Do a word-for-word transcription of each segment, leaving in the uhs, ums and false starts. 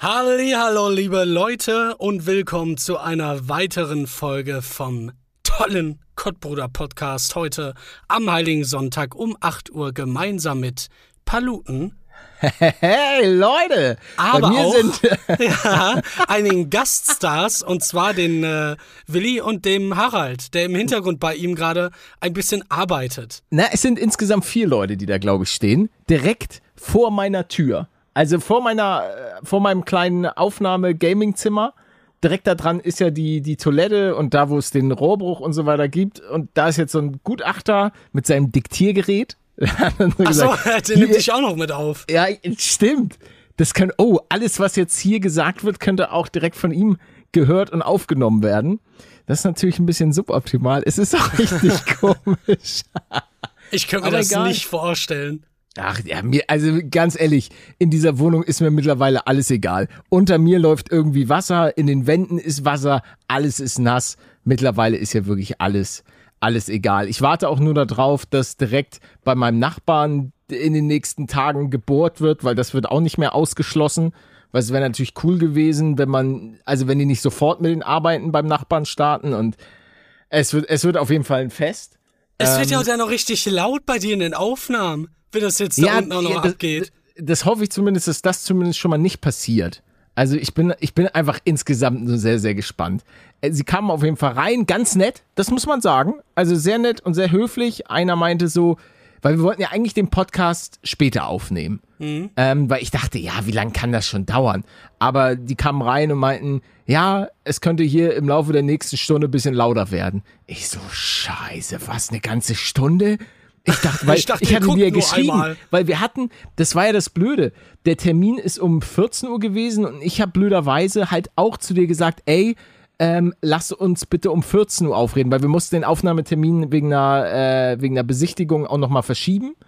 Hallihallo, liebe Leute, und willkommen zu einer weiteren Folge vom tollen Kottbruder-Podcast. Heute am Heiligen Sonntag um acht Uhr gemeinsam mit Paluten. Hey, Leute! Aber bei mir auch sind ja, einigen Gaststars, und zwar den äh, Willi und dem Harald, der im Hintergrund bei ihm gerade ein bisschen arbeitet. Na, es sind insgesamt vier Leute, die da, glaube ich, stehen. Direkt vor meiner Tür. Also vor meiner, äh, vor meinem kleinen Aufnahme-Gaming-Zimmer. Direkt da dran ist ja die, die Toilette und da, wo es den Rohrbruch und so weiter gibt. Und da ist jetzt so ein Gutachter mit seinem Diktiergerät. Achso, der nimmt dich auch noch mit auf. Ja, stimmt. Das kann, oh, alles, was jetzt hier gesagt wird, könnte auch direkt von ihm gehört und aufgenommen werden. Das ist natürlich ein bisschen suboptimal. Es ist auch richtig komisch. Ich könnte mir Aber das egal. nicht vorstellen. Ach ja, mir, also ganz ehrlich, in dieser Wohnung ist mir mittlerweile alles egal. Unter mir läuft irgendwie Wasser, in den Wänden ist Wasser, alles ist nass. Mittlerweile ist ja wirklich alles, alles egal. Ich warte auch nur darauf, dass direkt bei meinem Nachbarn in den nächsten Tagen gebohrt wird, weil das wird auch nicht mehr ausgeschlossen. Weil es wäre natürlich cool gewesen, wenn man, also wenn die nicht sofort mit den Arbeiten beim Nachbarn starten, und es wird, es wird auf jeden Fall ein Fest. Es Ähm, wird ja auch dann noch richtig laut bei dir in den Aufnahmen, wenn das jetzt da unten auch noch ja, das, abgeht. Das hoffe ich zumindest, dass das zumindest schon mal nicht passiert. Also ich bin, ich bin einfach insgesamt nur sehr, sehr gespannt. Äh, Sie kamen auf jeden Fall rein, ganz nett, das muss man sagen. Also sehr nett und sehr höflich. Einer meinte so, weil wir wollten ja eigentlich den Podcast später aufnehmen. Mhm. Ähm, weil ich dachte, ja, wie lange kann das schon dauern? Aber die kamen rein und meinten, ja, es könnte hier im Laufe der nächsten Stunde ein bisschen lauter werden. Ich so, scheiße, was, eine ganze Stunde? Ich dachte, weil ich, dachte, ich hatte dir geschrieben, einmal. Weil wir hatten, das war ja das Blöde, der Termin ist um vierzehn Uhr gewesen und ich habe blöderweise halt auch zu dir gesagt, ey, ähm, lass uns bitte um vierzehn Uhr aufreden, weil wir mussten den Aufnahmetermin wegen einer, äh, wegen einer Besichtigung auch nochmal verschieben.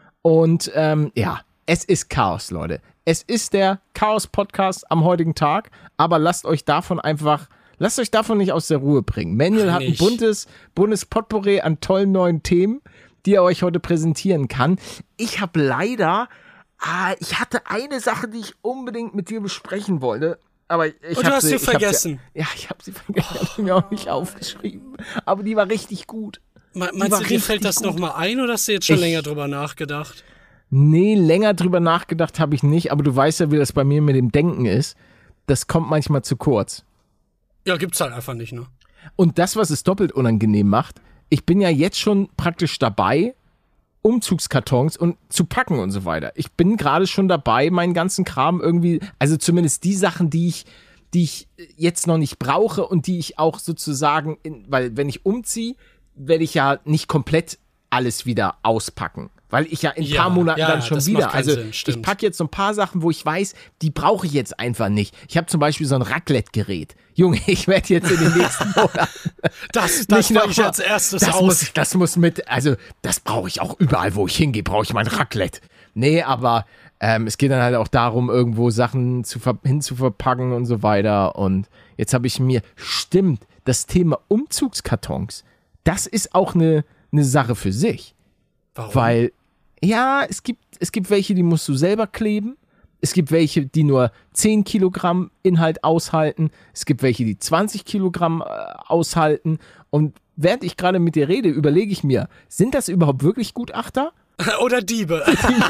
Und ähm, ja, es ist Chaos, Leute. Es ist der Chaos-Podcast am heutigen Tag, aber lasst euch davon einfach, lasst euch davon nicht aus der Ruhe bringen. Manuel hat ein buntes, buntes Potpourri an tollen neuen Themen, die er euch heute präsentieren kann. Ich habe leider, ah, ich hatte eine Sache, die ich unbedingt mit dir besprechen wollte, aber ich Und du hab hast sie sie vergessen. Ja, ja, ich habe sie vergessen, ich habe sie mir auch nicht aufgeschrieben, aber die war richtig gut. Me- meinst du, dir fällt das nochmal ein, oder hast du jetzt schon ich, länger drüber nachgedacht? Nee, länger drüber nachgedacht habe ich nicht, aber du weißt ja, wie das bei mir mit dem Denken ist. Das kommt manchmal zu kurz. Ja, gibt's halt einfach nicht, ne? Und das, was es doppelt unangenehm macht, ich bin ja jetzt schon praktisch dabei, Umzugskartons und zu packen und so weiter. Ich bin gerade schon dabei, meinen ganzen Kram irgendwie, also zumindest die Sachen, die ich, die ich jetzt noch nicht brauche und die ich auch sozusagen, in, weil wenn ich umziehe, werde ich ja nicht komplett alles wieder auspacken. Weil ich ja in ein Ja, paar Monaten ja, dann schon das wieder, macht keinen also Sinn, ich stimmt. packe jetzt so ein paar Sachen, wo ich weiß, die brauche ich jetzt einfach nicht. Ich habe zum Beispiel so ein Raclette-Gerät. Junge, ich werde jetzt in den nächsten Monaten Das, das nicht mache noch ich mal- als erstes das aus. Muss, das muss mit, also das brauche ich auch überall, wo ich hingehe, brauche ich mein Raclette. Nee, aber ähm, es geht dann halt auch darum, irgendwo Sachen zu ver- hinzuverpacken und so weiter. Und jetzt habe ich mir, stimmt, das Thema Umzugskartons, das ist auch eine, eine Sache für sich. Warum? Weil, ja, es gibt, es gibt welche, die musst du selber kleben. Es gibt welche, die nur zehn Kilogramm Inhalt aushalten. Es gibt welche, die zwanzig Kilogramm äh, aushalten. Und während ich gerade mit dir rede, überlege ich mir, sind das überhaupt wirklich Gutachter? Oder Diebe.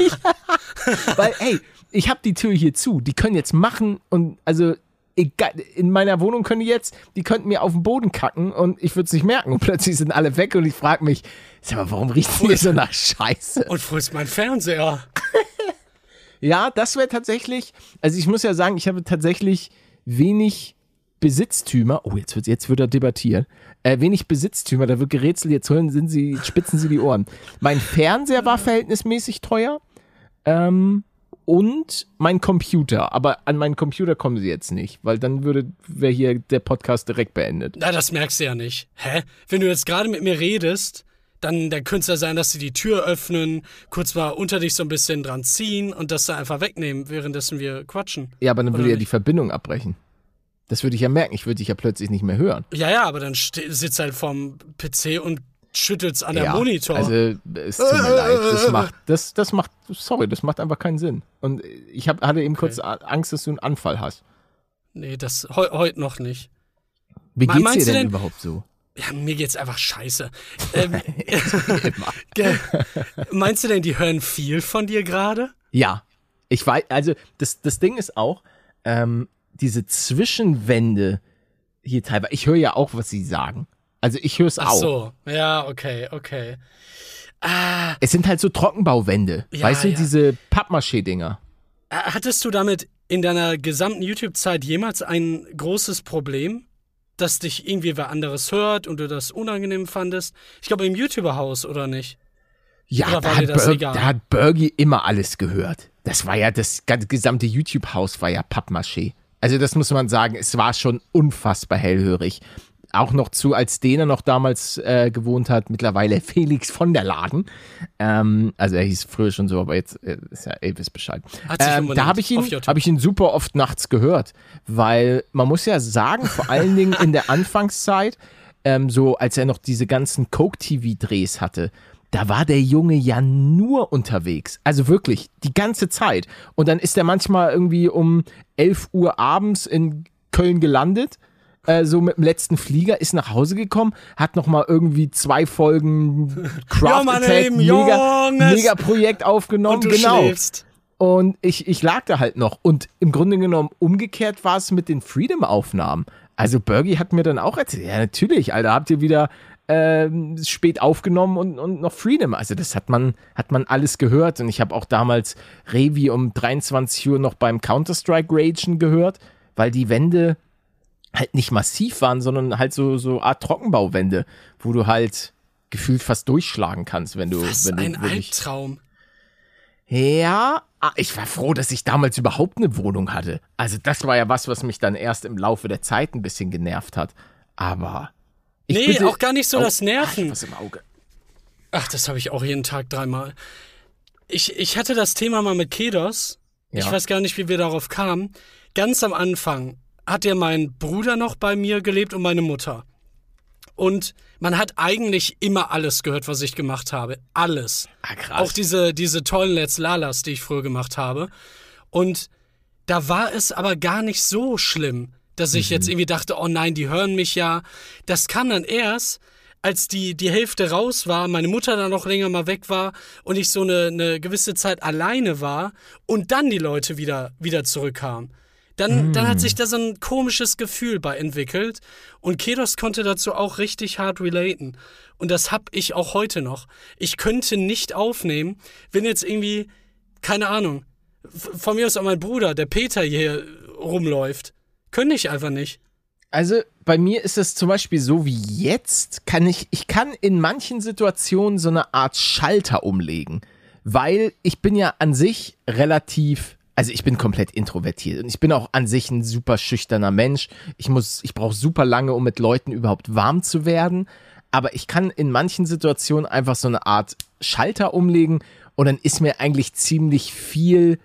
Weil, ey, ich habe die Tür hier zu. Die können jetzt machen und, also, egal, in meiner Wohnung können die jetzt, die könnten mir auf den Boden kacken und ich würde es nicht merken. Und plötzlich sind alle weg und ich frage mich, sag mal, warum riecht hier so nach Scheiße? Und wo ist mein Fernseher? Ja, das wäre tatsächlich, also ich muss ja sagen, ich habe tatsächlich wenig Besitztümer, oh, jetzt wird, jetzt wird er debattiert, äh, wenig Besitztümer, da wird gerätselt, jetzt hören, sind sie, spitzen sie die Ohren. Mein Fernseher war verhältnismäßig teuer, ähm, und mein Computer, aber an meinen Computer kommen sie jetzt nicht, weil dann würde, wäre hier der Podcast direkt beendet. Na, das merkst du ja nicht. Hä? Wenn du jetzt gerade mit mir redest, dann, dann könnte es ja sein, dass sie die Tür öffnen, kurz mal unter dich so ein bisschen dran ziehen und das da einfach wegnehmen, währenddessen wir quatschen. Ja, aber dann Oder würde ja nicht? die Verbindung abbrechen. Das würde ich ja merken, ich würde dich ja plötzlich nicht mehr hören. Ja, ja, aber dann ste- sitzt halt vorm P C und schüttelst an der ja, Monitor. Also, es tut mir leid. Das macht, das, das macht, sorry, das macht einfach keinen Sinn. Und ich hab, hatte eben okay. kurz Angst, dass du einen Anfall hast. Nee, das heu, heute noch nicht. Wie geht's Meinst dir denn, denn überhaupt so? Ja, mir geht's einfach scheiße. Ähm, meinst du denn, die hören viel von dir gerade? Ja. Ich weiß, also das, das Ding ist auch, ähm, diese Zwischenwände hier teilweise, ich höre ja auch, was sie sagen. Also ich höre es auch. Ach so, ja, okay, okay. Ah, es sind halt so Trockenbauwände, ja, weißt du, ja. diese Pappmaché-Dinger. Hattest du damit in deiner gesamten YouTube-Zeit jemals ein großes Problem, dass dich irgendwie wer anderes hört und du das unangenehm fandest? Ich glaube im YouTuber-Haus, oder nicht? Ja, oder da, hat Ber- da hat Bergie immer alles gehört. Das war ja, das gesamte YouTube-Haus war ja Pappmaché. Also das muss man sagen, es war schon unfassbar hellhörig. Auch noch zu, als Dena noch damals äh, gewohnt hat, mittlerweile Felix von der Laden. Ähm, also er hieß früher schon so, aber jetzt äh, ist ja Elvis Bescheid. Ähm, da habe ich, ihn, hab ich ihn super oft nachts gehört, weil man muss ja sagen, vor allen Dingen in der Anfangszeit, ähm, so als er noch diese ganzen Coke-T V-Drehs hatte, da war der Junge ja nur unterwegs. Also wirklich, die ganze Zeit. Und dann ist er manchmal irgendwie um elf Uhr abends in Köln gelandet, äh, so mit dem letzten Flieger, ist nach Hause gekommen, hat nochmal irgendwie zwei Folgen Craft ja, Attack, mega, mega Projekt aufgenommen. Und du genau. schläfst. Und ich, ich lag da halt noch. Und im Grunde genommen umgekehrt war es mit den Freedom-Aufnahmen. Also Bergie hat mir dann auch erzählt, ja natürlich, Alter, habt ihr wieder Ähm, spät aufgenommen und, und noch Freedom. Also das hat man, hat man alles gehört. Und ich habe auch damals Revi um dreiundzwanzig Uhr noch beim Counter-Strike Ragen gehört, weil die Wände halt nicht massiv waren, sondern halt so, so Art Trockenbauwände, wo du halt gefühlt fast durchschlagen kannst, wenn du... Was wenn du ein wirklich, Albtraum. Ja, ich war froh, dass ich damals überhaupt eine Wohnung hatte. Also das war ja was, was mich dann erst im Laufe der Zeit ein bisschen genervt hat. Aber... Ich nee, bitte, auch gar nicht so oh, das Nerven. Ach, was im Auge. Ach, das habe ich auch jeden Tag dreimal. Ich, ich hatte das Thema mal mit Kedos. Ja. Ich weiß gar nicht, wie wir darauf kamen. Ganz am Anfang hat ja mein Bruder noch bei mir gelebt und meine Mutter. Und man hat eigentlich immer alles gehört, was ich gemacht habe. Alles. Ah, krass. Auch diese, diese tollen Let's Lalas, die ich früher gemacht habe. Und da war es aber gar nicht so schlimm, dass ich mhm. jetzt irgendwie dachte, oh nein, die hören mich ja. Das kam dann erst, als die, die Hälfte raus war, meine Mutter dann noch länger mal weg war und ich so eine, eine gewisse Zeit alleine war und dann die Leute wieder, wieder zurückkamen. Dann, mhm. dann hat sich da so ein komisches Gefühl bei entwickelt und Kedos konnte dazu auch richtig hart relaten. Und das hab ich auch heute noch. Ich könnte nicht aufnehmen, wenn jetzt irgendwie, keine Ahnung, von mir aus auch mein Bruder, der Peter hier rumläuft. Könnte ich einfach nicht. Also bei mir ist es zum Beispiel so wie jetzt, kann ich, ich kann in manchen Situationen so eine Art Schalter umlegen, weil ich bin ja an sich relativ, also ich bin komplett introvertiert und ich bin auch an sich ein super schüchterner Mensch. Ich muss, ich brauche super lange, um mit Leuten überhaupt warm zu werden, aber ich kann in manchen Situationen einfach so eine Art Schalter umlegen und dann ist mir eigentlich ziemlich viel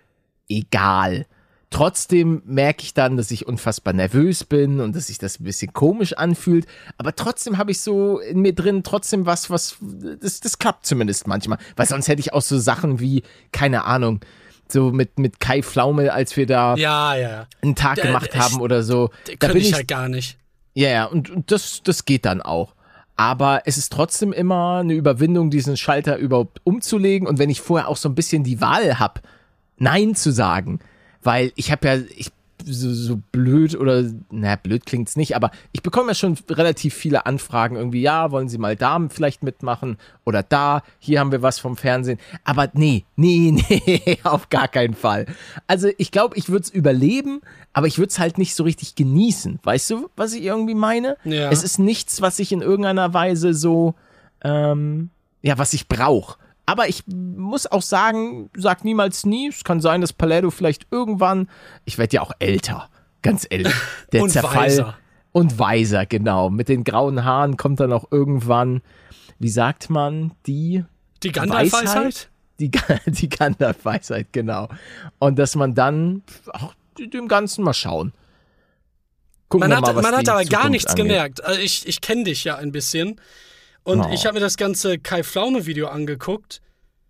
egal. Trotzdem merke ich dann, dass ich unfassbar nervös bin und dass sich das ein bisschen komisch anfühlt. Aber trotzdem habe ich so in mir drin trotzdem was, was, das, das klappt zumindest manchmal. Weil sonst hätte ich auch so Sachen wie, keine Ahnung, so mit, mit Kai Pflaume, als wir da ja, ja. einen Tag da, gemacht ich, haben oder so. Da könnte ich, ich halt gar nicht. Ja, ja, und, und das, das geht dann auch. Aber es ist trotzdem immer eine Überwindung, diesen Schalter überhaupt umzulegen. Und wenn ich vorher auch so ein bisschen die Wahl habe, Nein zu sagen, weil ich habe ja, ich so, so blöd oder, na blöd klingt's nicht, aber ich bekomme ja schon relativ viele Anfragen irgendwie, ja, wollen Sie mal da vielleicht mitmachen oder da, hier haben wir was vom Fernsehen, aber nee, nee, nee, auf gar keinen Fall. Also ich glaube, ich würde es überleben, aber ich würde es halt nicht so richtig genießen, weißt du, was ich irgendwie meine? Ja. Es ist nichts, was ich in irgendeiner Weise so, ähm, ja, was ich brauche. Aber ich muss auch sagen, sag niemals nie. Es kann sein, dass Paletto vielleicht irgendwann, ich werde ja auch älter, ganz ehrlich. Der und Zerfall weiser. Und weiser, genau. Mit den grauen Haaren kommt dann auch irgendwann, wie sagt man, die Die Gandalf-Weisheit? Die, die Gandalf-Weisheit, genau. Und dass man dann, ach, dem Ganzen mal schauen. Gucken man wir hat, mal, was man hat die aber Zukunft gar nichts angeht. gemerkt. Also ich, ich kenne dich ja ein bisschen. Und Oh. ich habe mir das ganze Kai-Pflaume-Video angeguckt.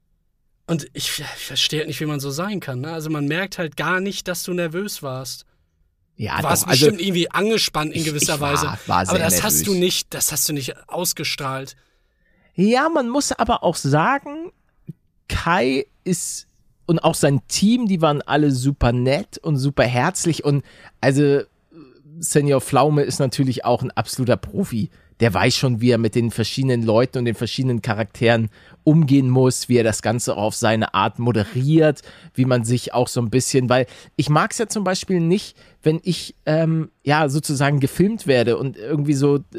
Und ich, ich verstehe nicht, wie man so sein kann. Ne? Also man merkt halt gar nicht, dass du nervös warst. Ja, Du warst doch, also, bestimmt irgendwie angespannt in ich- gewisser ich war- Weise. war sehr aber das nervös. hast du nicht, das hast du nicht ausgestrahlt. ja, man muss aber auch sagen, Kai ist und auch sein Team, die waren alle super nett und super herzlich und also Senior Pflaume ist natürlich auch ein absoluter Profi. Der weiß schon, wie er mit den verschiedenen Leuten und den verschiedenen Charakteren umgehen muss, wie er das Ganze auch auf seine Art moderiert, wie man sich auch so ein bisschen, weil ich mag es ja zum Beispiel nicht, wenn ich ähm, ja sozusagen gefilmt werde und irgendwie so, äh,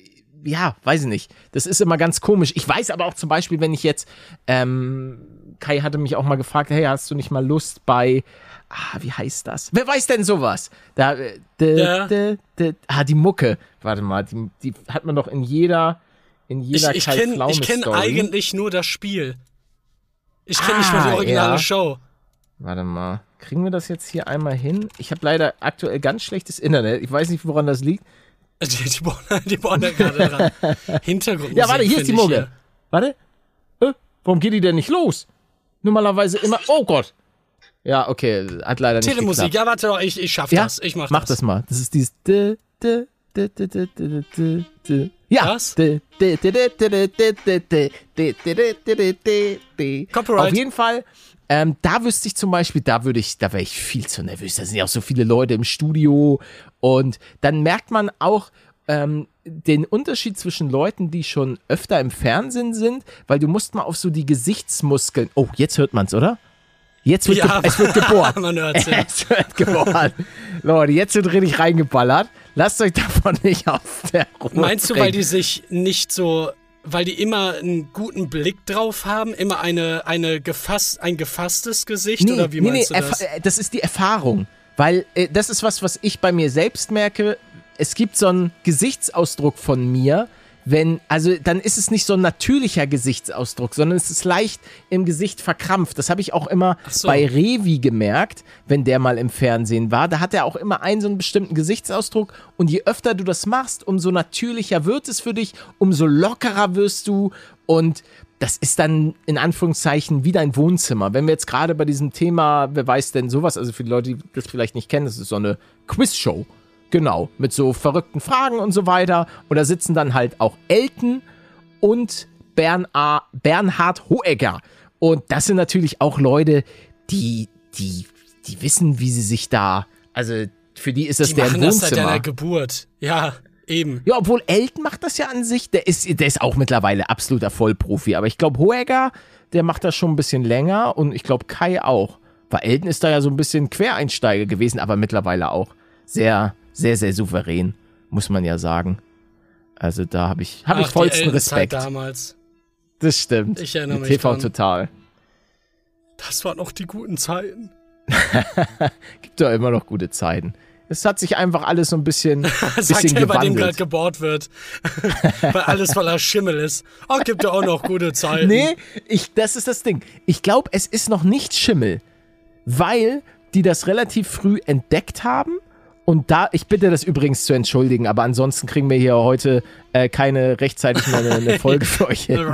ja, weiß ich nicht, das ist immer ganz komisch. Ich weiß aber auch zum Beispiel, wenn ich jetzt, ähm, Kai hatte mich auch mal gefragt, hey, hast du nicht mal Lust bei, ah, wie heißt das? Wer weiß denn sowas? Da, äh, de, Ja. de, de, ah, die Mucke. Warte mal, die, die hat man doch in jeder, in Ich, jeder ich Kai kenne Pflaume ich kenn Story. eigentlich nur das Spiel. Ich kenne nicht Ah, mal die originale ja. Show. Warte mal, kriegen wir das jetzt hier einmal hin? Ich habe leider aktuell ganz schlechtes Internet. Ich weiß nicht, woran das liegt. Die, die, bohren, die bohren da gerade dran. Hintergrundmusik. Ja, warte, hier ist die find ich Mucke. Warte. Äh, warum geht die denn nicht los? Normalerweise immer. Oh Gott. Ja, okay, hat leider nicht Telemusik, geklappt. ja, warte doch, ich, ich schaff Ja, das. Ich mach, mach das mal. Das ist dieses. d- d- d- d- d- d- d- d- Ja. Was? D- d- d- d- d- d- d- d- d- d- d- d- d- d- Copyright. Auf jeden Fall. Ähm, da wüsste ich zum Beispiel, da würde ich, da wäre ich viel zu nervös. Da sind ja auch so viele Leute im Studio und dann merkt man auch ähm, den Unterschied zwischen Leuten, die schon öfter im Fernsehen sind, weil du musst mal auf so die Gesichtsmuskeln. Oh, jetzt hört man's, oder? Jetzt wird, Ja, ge es wird gebohrt. man hört's, ja. Es wird gebohrt. Leute, jetzt wird richtig reingeballert. Lasst euch davon nicht auf der Ruhe Meinst du, weil bringen. die sich nicht so, weil die immer einen guten Blick drauf haben, immer eine, eine gefasst, ein gefasstes Gesicht, oder wie meinst du das? erfa- äh, das ist die Erfahrung. Weil äh, das ist was, was ich bei mir selbst merke. Es gibt so einen Gesichtsausdruck von mir, wenn, also dann ist es nicht so ein natürlicher Gesichtsausdruck, sondern es ist leicht im Gesicht verkrampft. Das habe ich auch immer Ach so. bei Revi gemerkt, wenn der mal im Fernsehen war. Da hat er auch immer einen so einen bestimmten Gesichtsausdruck und je öfter du das machst, umso natürlicher wird es für dich, umso lockerer wirst du und das ist dann in Anführungszeichen wie dein Wohnzimmer. Wenn wir jetzt gerade bei diesem Thema, wer weiß denn sowas, also für die Leute, die das vielleicht nicht kennen, das ist so eine Quizshow. Genau, mit so verrückten Fragen und so weiter. Und da sitzen dann halt auch Elton und Bern A, Bernhard Hoegger. Und das sind natürlich auch Leute, die, die, die wissen, wie sie sich da, also für die ist das Die deren machen das seit Wohnzimmer. deiner Geburt. Ja, eben. Ja, obwohl Elton macht das ja an sich, der ist, der ist auch mittlerweile absoluter Vollprofi. Aber ich glaube, Hoegger, der macht das schon ein bisschen länger und ich glaube, Kai auch. Weil Elton ist da ja so ein bisschen Quereinsteiger gewesen, aber mittlerweile auch sehr, sehr, sehr souverän, muss man ja sagen. Also da habe ich, hab ich Ach, die vollsten Elternzeit Respekt. damals. Das stimmt. Ich erinnere mich T V dran. Total. Das waren noch die guten Zeiten. Gibt doch immer noch gute Zeiten. Es hat sich einfach alles so ein bisschen, Sagt bisschen er, bei dem gerade gewandelt. gebohrt wird. Weil alles voller Schimmel ist. Oh, gibt ja auch noch gute Zeiten. Nee, ich, das ist das Ding. Ich glaube, es ist noch nicht Schimmel, weil die das relativ früh entdeckt haben. Und da, ich bitte das übrigens zu entschuldigen, aber ansonsten kriegen wir hier heute äh, keine rechtzeitig mehr eine, eine Folge für euch hin.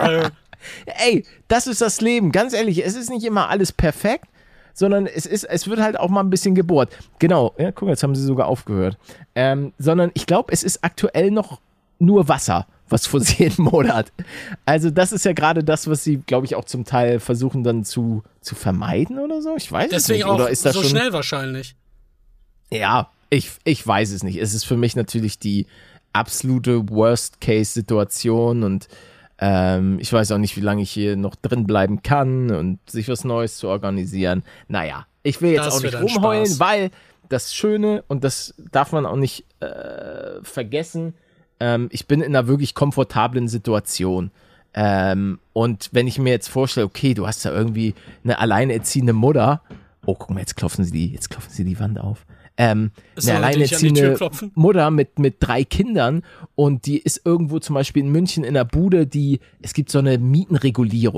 Ey, das ist das Leben. Ganz ehrlich, es ist nicht immer alles perfekt, sondern es ist, es wird halt auch mal ein bisschen gebohrt. Genau, ja, guck, jetzt haben sie sogar aufgehört. Ähm, sondern ich glaube, es ist aktuell noch nur Wasser, was vor sie jeden Monat. Also das ist ja gerade das, was sie, glaube ich, auch zum Teil versuchen dann zu, zu vermeiden oder so. Ich weiß es Deswegen nicht. auch Oder ist das so schon schnell wahrscheinlich. Ja, ich, ich weiß es nicht. Es ist für mich natürlich die absolute Worst-Case-Situation und ähm, ich weiß auch nicht, wie lange ich hier noch drin bleiben kann und sich was Neues zu organisieren. Naja, ich will jetzt Das auch nicht wird ein rumheulen, Spaß. weil das Schöne, und das darf man auch nicht äh, vergessen, ähm, ich bin in einer wirklich komfortablen Situation. Ähm, und wenn ich mir jetzt vorstelle, okay, du hast da irgendwie eine alleinerziehende Mutter. Oh, guck mal, jetzt klopfen sie die, jetzt klopfen sie die Wand auf. Ähm, Soll eine man dich an die Tür alleinerziehende klopfen? Mutter mit, mit drei Kindern und die ist irgendwo zum Beispiel in München in einer Bude, die, es gibt so eine Mietenregulierung.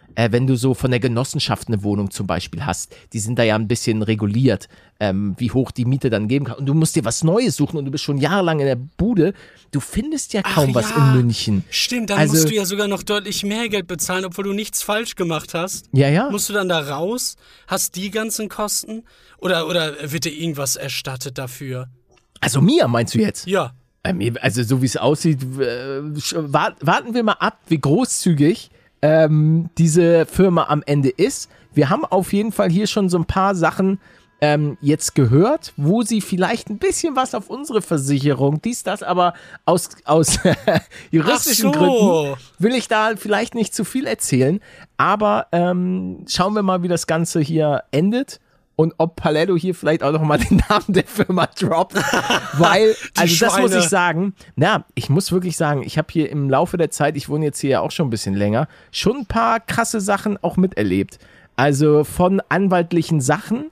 äh, wenn du so von der Genossenschaft eine Wohnung zum Beispiel hast, die sind da ja ein bisschen reguliert, ähm, wie hoch die Miete dann geben kann. Und du musst dir was Neues suchen und du bist schon jahrelang in der Bude. Du findest ja kaum Ach, was ja. in München. Stimmt, dann Also- musst du ja sogar noch deutlich mehr Geld bezahlen, obwohl du nichts falsch gemacht hast. Ja, ja. Musst du dann da raus? Hast die ganzen Kosten? Oder, oder wird dir irgendwas erstattet dafür? Also mir, meinst du jetzt? Ja. Ähm, Also so wie es aussieht, äh, sch- wa- warten wir mal ab, wie großzügig ähm, diese Firma am Ende ist. Wir haben auf jeden Fall hier schon so ein paar Sachen ähm, jetzt gehört, wo sie vielleicht ein bisschen was auf unsere Versicherung, dies, das, aber aus, aus juristischen Ach so. Gründen will ich da vielleicht nicht zu viel erzählen. Aber ähm, schauen wir mal, wie das Ganze hier endet. Und ob Paletto hier vielleicht auch noch mal den Namen der Firma droppt. Weil, Die also das muss Schweine. ich sagen, na, ich muss wirklich sagen, ich habe hier im Laufe der Zeit, ich wohne jetzt hier ja auch schon ein bisschen länger, schon ein paar krasse Sachen auch miterlebt. Also von anwaltlichen Sachen,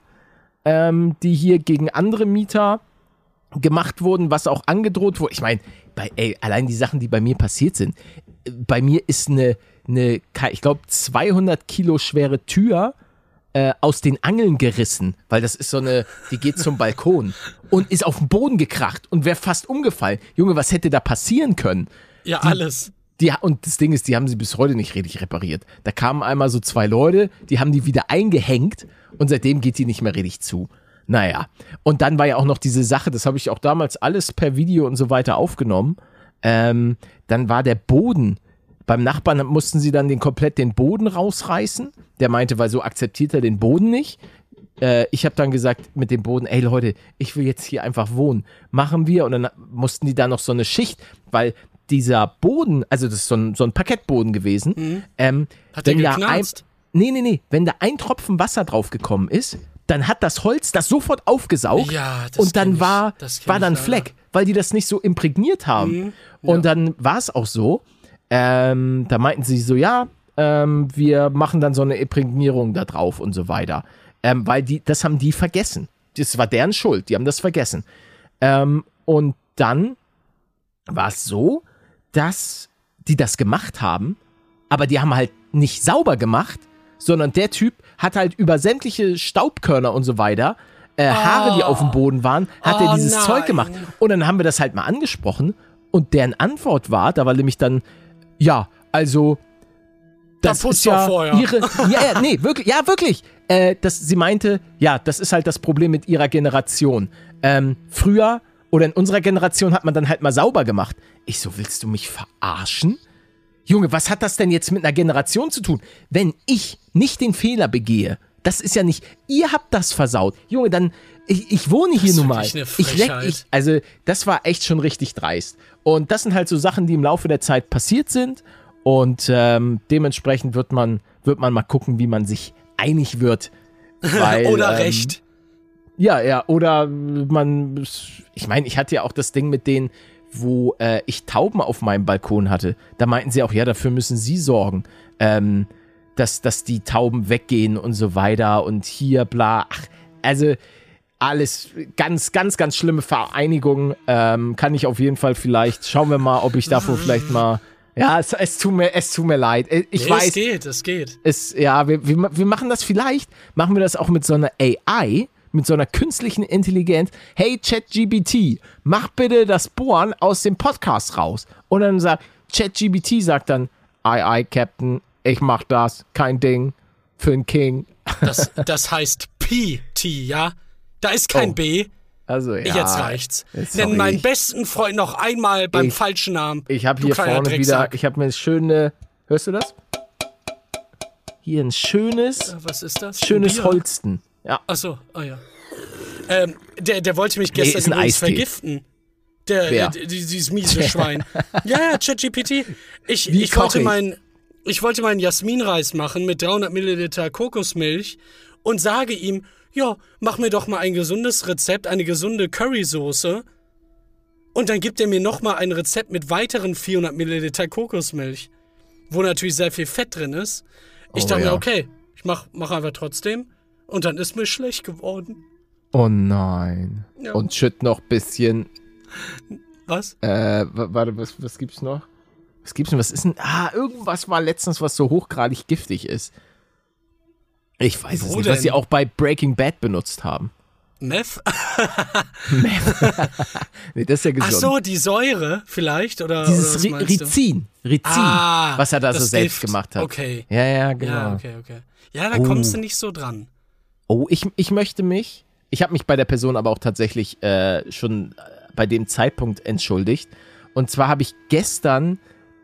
ähm, die hier gegen andere Mieter gemacht wurden, was auch angedroht wurde. Ich meine, bei, ey, allein die Sachen, die bei mir passiert sind. Bei mir ist eine, eine ich glaube, zweihundert Kilo schwere Tür äh, aus den Angeln gerissen, weil das ist so eine, die geht zum Balkon und ist auf den Boden gekracht und wäre fast umgefallen. Junge, was hätte da passieren können? Ja, alles. Die, und das Ding ist, die haben sie bis heute nicht richtig repariert. Da kamen einmal so zwei Leute, die haben die wieder eingehängt und seitdem geht die nicht mehr richtig zu. Naja, und dann war ja auch noch diese Sache, das habe ich auch damals alles per Video und so weiter aufgenommen. Ähm, dann war der Boden, beim Nachbarn mussten sie dann den komplett den Boden rausreißen. Der meinte, weil so akzeptiert er den Boden nicht. Äh, ich habe dann gesagt mit dem Boden, ey Leute, ich will jetzt hier einfach wohnen. Machen wir. Und dann mussten die da noch so eine Schicht, weil dieser Boden, also das ist so ein, so ein Parkettboden gewesen. Mhm. Ähm, Hat der wenn da ein, geknarzt? Nee, nee, nee. Wenn da ein Tropfen Wasser drauf gekommen ist, dann hat das Holz das sofort aufgesaugt Ja, das und dann kenn ich. war, Das kenn war ich dann leider. Fleck, weil die das nicht so imprägniert haben. Mhm, Und dann war es auch so, ähm, da meinten sie so, ja, ähm, wir machen dann so eine Imprägnierung da drauf und so weiter. Ähm, weil die, das haben die vergessen. Das war deren Schuld, die haben das vergessen. Ähm, und dann war es so, dass die das gemacht haben, aber die haben halt nicht sauber gemacht, sondern der Typ hat halt über sämtliche Staubkörner und so weiter, äh, Haare, die auf dem Boden waren, hat Oh er dieses nein. Zeug gemacht. Und dann haben wir das halt mal angesprochen und deren Antwort war, da war nämlich dann, ja, also das putzt ist ja doch vorher. ihre, ja, ja, nee, wirklich, ja, wirklich. Äh, das, sie meinte, ja, das ist halt das Problem mit ihrer Generation. Ähm, früher oder in unserer Generation hat man dann halt mal sauber gemacht. Ich so, willst du mich verarschen? Junge, was hat das denn jetzt mit einer Generation zu tun? Wenn ich nicht den Fehler begehe, das ist ja nicht, ihr habt das versaut. Junge, dann, ich, ich wohne hier ist nun mal. wirklich eine Ich leck, Frechheit. ich, also, das war echt schon richtig dreist. Und das sind halt so Sachen, die im Laufe der Zeit passiert sind. Und ähm, dementsprechend wird man, wird man mal gucken, wie man sich einig wird. Weil, Oder ähm, recht. Ja, ja, oder man, ich meine, ich hatte ja auch das Ding mit denen, wo äh, ich Tauben auf meinem Balkon hatte. Da meinten sie auch, ja, dafür müssen sie sorgen, ähm, dass, dass die Tauben weggehen und so weiter und hier, bla. Ach, also alles ganz, ganz, ganz schlimme Vereinigungen. Ähm, kann ich auf jeden Fall vielleicht, schauen wir mal, ob ich davor vielleicht mal, ja, es, es, tut mir, es tut mir leid. Ich Nee, weiß, es geht, es geht. es, ja, wir, wir, wir machen das vielleicht, machen wir das auch mit so einer A I, mit so einer künstlichen Intelligenz. Hey, ChatGPT, mach bitte das Bohren aus dem Podcast raus. Und dann sagt, ChatGPT sagt dann, aye, aye, Captain, ich mach das, kein Ding, für den King. Das, das heißt P T, ja? Da ist kein Oh. B. Also, ja. Jetzt reicht's. Sorry. Nenn meinen besten Freund noch einmal beim Ich- falschen Namen. Ich habe Du hier kleiner vorne Drecksack. wieder, ich habe mir eine schöne, hörst du das? Hier ein schönes, Was ist das? schönes Bier? Holsten. Ja. Achso, ah ja. Ähm, der, der wollte mich Nee, gestern ist ein übrigens Eistee. vergiften. Der, Wer? äh, dieses miese Schwein. Ja, ja, ChatGPT. Ich, Wie ich wollte koch ich? mein, ich wollte meinen Jasminreis machen mit dreihundert Milliliter Kokosmilch und sage ihm, ja, mach mir doch mal ein gesundes Rezept, eine gesunde Currysoße. Und dann gibt er mir noch mal ein Rezept mit weiteren vierhundert Milliliter Kokosmilch, wo natürlich sehr viel Fett drin ist. Ich Oh, dachte ja. mir, okay, ich mach, mach einfach trotzdem. Und dann ist mir schlecht geworden. Oh nein. Ja. Und schütt noch bisschen Was? Äh, wa- warte, was, was gibt's noch? Was gibt's denn? Was ist denn? Ah, irgendwas war letztens, was so hochgradig giftig ist. Ich weiß Wo es nicht, denn? Was sie auch bei Breaking Bad benutzt haben. Meth? Meth. Nee, das ist ja gesund. Ach so, die Säure vielleicht? Oder, Dieses oder was Rizin. Rizin, ah, was er da so selbst Gift. gemacht hat. Okay. Ja, ja, genau. Ja, okay, okay. Ja, da oh. kommst du nicht so dran. Oh, ich, ich möchte mich, ich habe mich bei der Person aber auch tatsächlich äh, schon bei dem Zeitpunkt entschuldigt. Und zwar habe ich gestern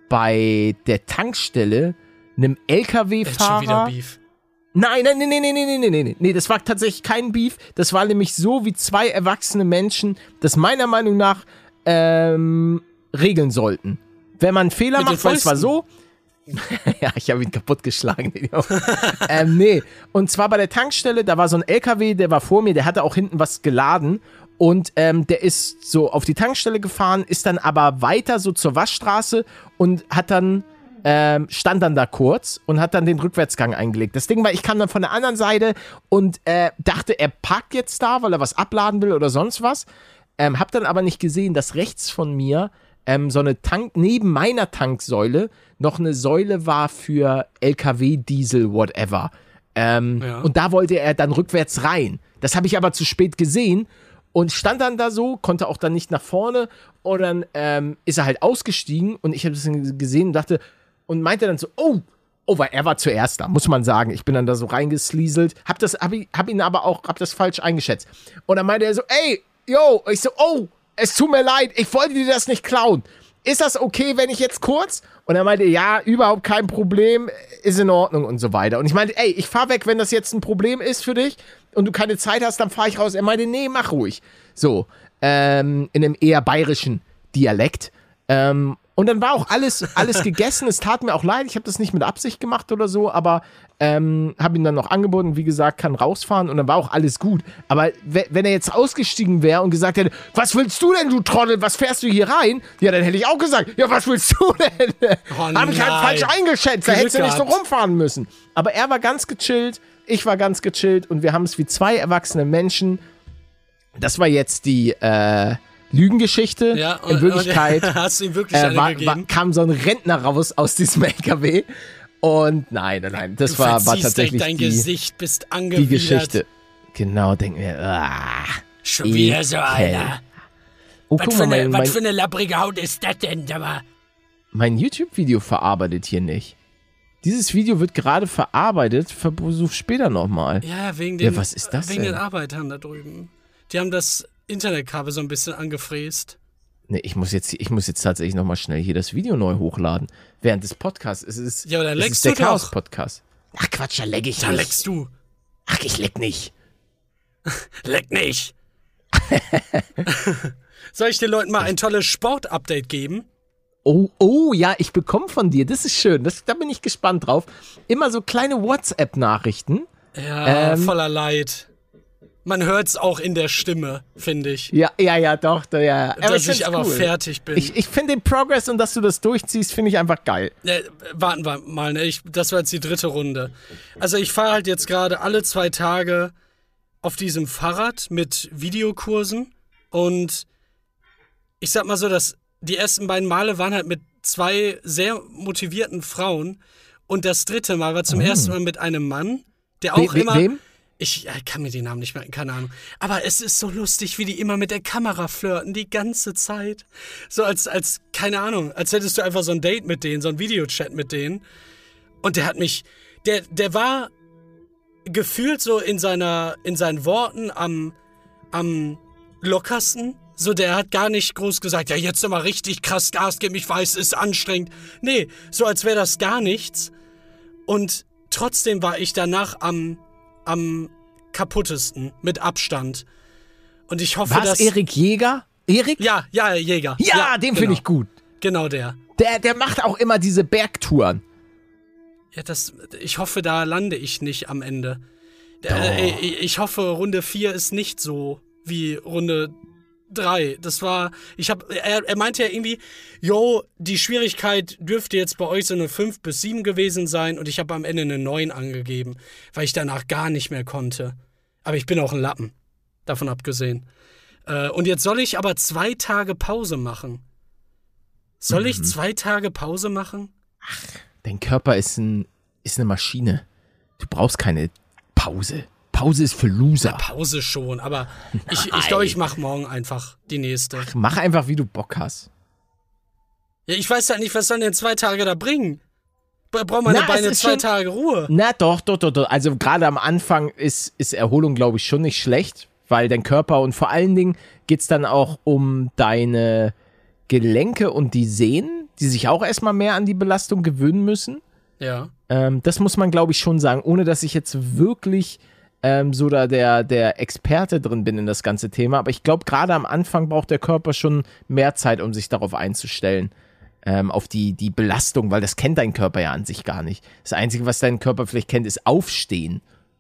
bei der Tankstelle einem L K W-Fahrer... Jetzt schon wieder Beef. Nein, nein, nein, nein, nein, nein, nein, nein, nee, das war tatsächlich kein Beef. Das war nämlich so, wie zwei erwachsene Menschen das meiner Meinung nach ähm, regeln sollten. Wenn man einen Fehler Mit macht, weil es war so... ja, ich habe ihn kaputtgeschlagen. ähm, nee, und zwar bei der Tankstelle, da war so ein L K W, der war vor mir, der hatte auch hinten was geladen und ähm, der ist so auf die Tankstelle gefahren, ist dann aber weiter so zur Waschstraße und hat dann... Ähm, stand dann da kurz und hat dann den Rückwärtsgang eingelegt. Das Ding war, ich kam dann von der anderen Seite und äh, dachte, er parkt jetzt da, weil er was abladen will oder sonst was. Ähm, hab dann aber nicht gesehen, dass rechts von mir ähm, so eine Tank, neben meiner Tanksäule noch eine Säule war für L K W, Diesel, whatever. Ähm, ja. Und da wollte er dann rückwärts rein. Das habe ich aber zu spät gesehen und stand dann da so, konnte auch dann nicht nach vorne und dann ähm, ist er halt ausgestiegen und ich habe das gesehen und dachte, und meinte dann so, oh, oh, weil er war zuerst da, muss man sagen. Ich bin dann da so reingeslieselt, hab, das, hab, ich, hab ihn aber auch, hab das falsch eingeschätzt. Und dann meinte er so, ey, yo, ich so, oh, es tut mir leid, ich wollte dir das nicht klauen. Ist das okay, wenn ich jetzt kurz? Und er meinte, ja, überhaupt kein Problem, ist in Ordnung und so weiter. Und ich meinte, ey, ich fahr weg, wenn das jetzt ein Problem ist für dich und du keine Zeit hast, dann fahr ich raus. Er meinte, nee, mach ruhig. So, ähm, in einem eher bayerischen Dialekt. Ähm, Und dann war auch alles, alles gegessen. Es tat mir auch leid. Ich habe das nicht mit Absicht gemacht oder so, aber ähm, habe ihn dann noch angeboten. Wie gesagt, kann rausfahren und dann war auch alles gut. Aber w- wenn er jetzt ausgestiegen wäre und gesagt hätte, was willst du denn, du Trottel? Was fährst du hier rein? Ja, dann hätte ich auch gesagt, ja, was willst du denn? Oh, habe ich halt falsch eingeschätzt. Da hättest du nicht so rumfahren müssen. Aber er war ganz gechillt, ich war ganz gechillt und wir haben es wie zwei erwachsene Menschen. Das war jetzt die, äh, Lügengeschichte. Ja, und, in Wirklichkeit und, hast du ihm wirklich äh, eine war, gegeben? War, kam so ein Rentner raus aus diesem L K W und nein, nein, nein, das du war, war tatsächlich dein die, Gesicht, bist angewidert. Die Geschichte. Genau, denken wir, ah, schon wieder so einer. Oh, was, guck für mal, eine, mein, was für eine labbrige Haut ist das denn? Aber mein YouTube-Video verarbeitet hier nicht. Dieses Video wird gerade verarbeitet, versuch später nochmal. Ja, wegen den, ja, was ist das wegen denn? den Arbeitern da drüben. Die haben das Internetkabel so ein bisschen angefräst. Nee, ich muss jetzt, ich muss jetzt tatsächlich nochmal schnell hier das Video neu hochladen. Während des Podcasts. Es ist, ja, aber dann es leckst ist der du doch. Chaos-Podcast. Ach Quatsch, da leck ich da nicht. Da leckst du. Ach, ich leck nicht. Leck nicht. Soll ich den Leuten mal ein tolles Sport-Update geben? Oh, oh, ja, ich bekomme von dir. Das ist schön. Das, da bin ich gespannt drauf. Immer so kleine WhatsApp-Nachrichten. Ja, ähm, voller Leid. Man hört es auch in der Stimme, finde ich. Ja, ja, ja, doch. Da, ja. Aber dass ich, ich aber cool. fertig bin. Ich, ich finde den Progress und dass du das durchziehst, finde ich einfach geil. Ja, warten wir mal, ne? Ich, das war jetzt die dritte Runde. Also ich fahre halt jetzt gerade alle zwei Tage auf diesem Fahrrad mit Videokursen und ich sag mal so, dass die ersten beiden Male waren halt mit zwei sehr motivierten Frauen und das dritte Mal war zum oh. ersten Mal mit einem Mann, der auch we- immer... Wem? Ich kann mir den Namen nicht merken, keine Ahnung. Aber es ist so lustig, wie die immer mit der Kamera flirten, die ganze Zeit. So als, als, keine Ahnung, als hättest du einfach so ein Date mit denen, so ein Videochat mit denen. Und der hat mich, der, der war gefühlt so in seiner, in seinen Worten am, am lockersten. So, der hat gar nicht groß gesagt, ja, jetzt immer richtig krass Gas geben, ich weiß, ist anstrengend. Nee, so als wäre das gar nichts. Und trotzdem war ich danach am, am kaputtesten, mit Abstand. Und ich hoffe, Was, dass... Erik Jäger? Erik? Ja, ja, Jäger. Ja, ja den genau. finde ich gut. Genau der. Der, der macht auch immer diese Bergtouren. Ja, das, ich hoffe, da lande ich nicht am Ende. Äh, ich, ich hoffe, Runde vier ist nicht so wie Runde drei. Das war, ich hab, er, er meinte ja irgendwie, yo, die Schwierigkeit dürfte jetzt bei euch so eine fünf bis sieben gewesen sein und ich habe am Ende eine neun angegeben, weil ich danach gar nicht mehr konnte. Aber ich bin auch ein Lappen, davon abgesehen. Äh, und jetzt soll ich aber zwei Tage Pause machen. Soll Mhm. ich zwei Tage Pause machen? Dein Körper ist, ein, ist eine Maschine. Du brauchst keine Pause. Pause ist für Loser. Pause schon, aber ich, ich glaube, ich mache morgen einfach die nächste. Mach einfach, wie du Bock hast. Ja, ich weiß ja nicht, was sollen denn zwei Tage da bringen? Brauchen meine Na, es Beine ist zwei schon- Tage Ruhe? Na doch, doch, doch, doch. Also gerade am Anfang ist, ist Erholung, glaube ich, schon nicht schlecht, weil dein Körper und vor allen Dingen geht es dann auch um deine Gelenke und die Sehnen, die sich auch erstmal mehr an die Belastung gewöhnen müssen. Ja. Ähm, das muss man, glaube ich, schon sagen, ohne dass ich jetzt wirklich ähm, so da der, der Experte drin bin in das ganze Thema. Aber ich glaube, gerade am Anfang braucht der Körper schon mehr Zeit, um sich darauf einzustellen. Ähm, auf die, die Belastung, weil das kennt dein Körper ja an sich gar nicht. Das Einzige, was dein Körper vielleicht kennt, ist Aufstehen.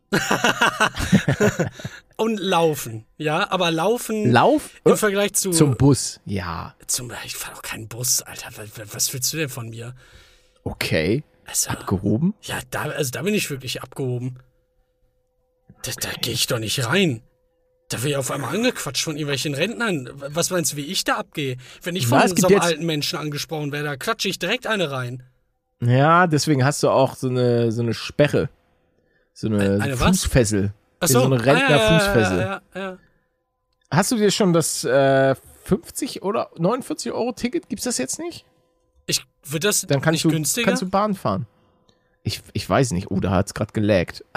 Und laufen, ja, aber laufen Lauf im äh, Vergleich zu zum Bus. Ja, zum ich fahre auch keinen Bus, Alter. Was, was willst du denn von mir? okay. Also, Abgehoben. ja, da, also da bin ich wirklich abgehoben. Da, da gehe ich doch nicht rein. Da will ich auf einmal angequatscht von irgendwelchen Rentnern. Was meinst du, wie ich da abgehe? Wenn ich von Na, es so gibt einem jetzt- alten Menschen angesprochen werde, da klatsche ich direkt eine rein. Ja, deswegen hast du auch so eine, so eine Sperre. So eine, Eine was? Fußfessel. Ach so so, eine Rentner-Fußfessel. Ah, ja, ja, ja, ja. Hast du dir schon das äh, fünfzig oder neunundvierzig Euro Ticket? Gibt's das jetzt nicht? Ich würde das Dann kannst nicht du, günstiger. kannst du Bahn fahren. Ich, ich weiß nicht. Oh, da hat's gerade gelaggt.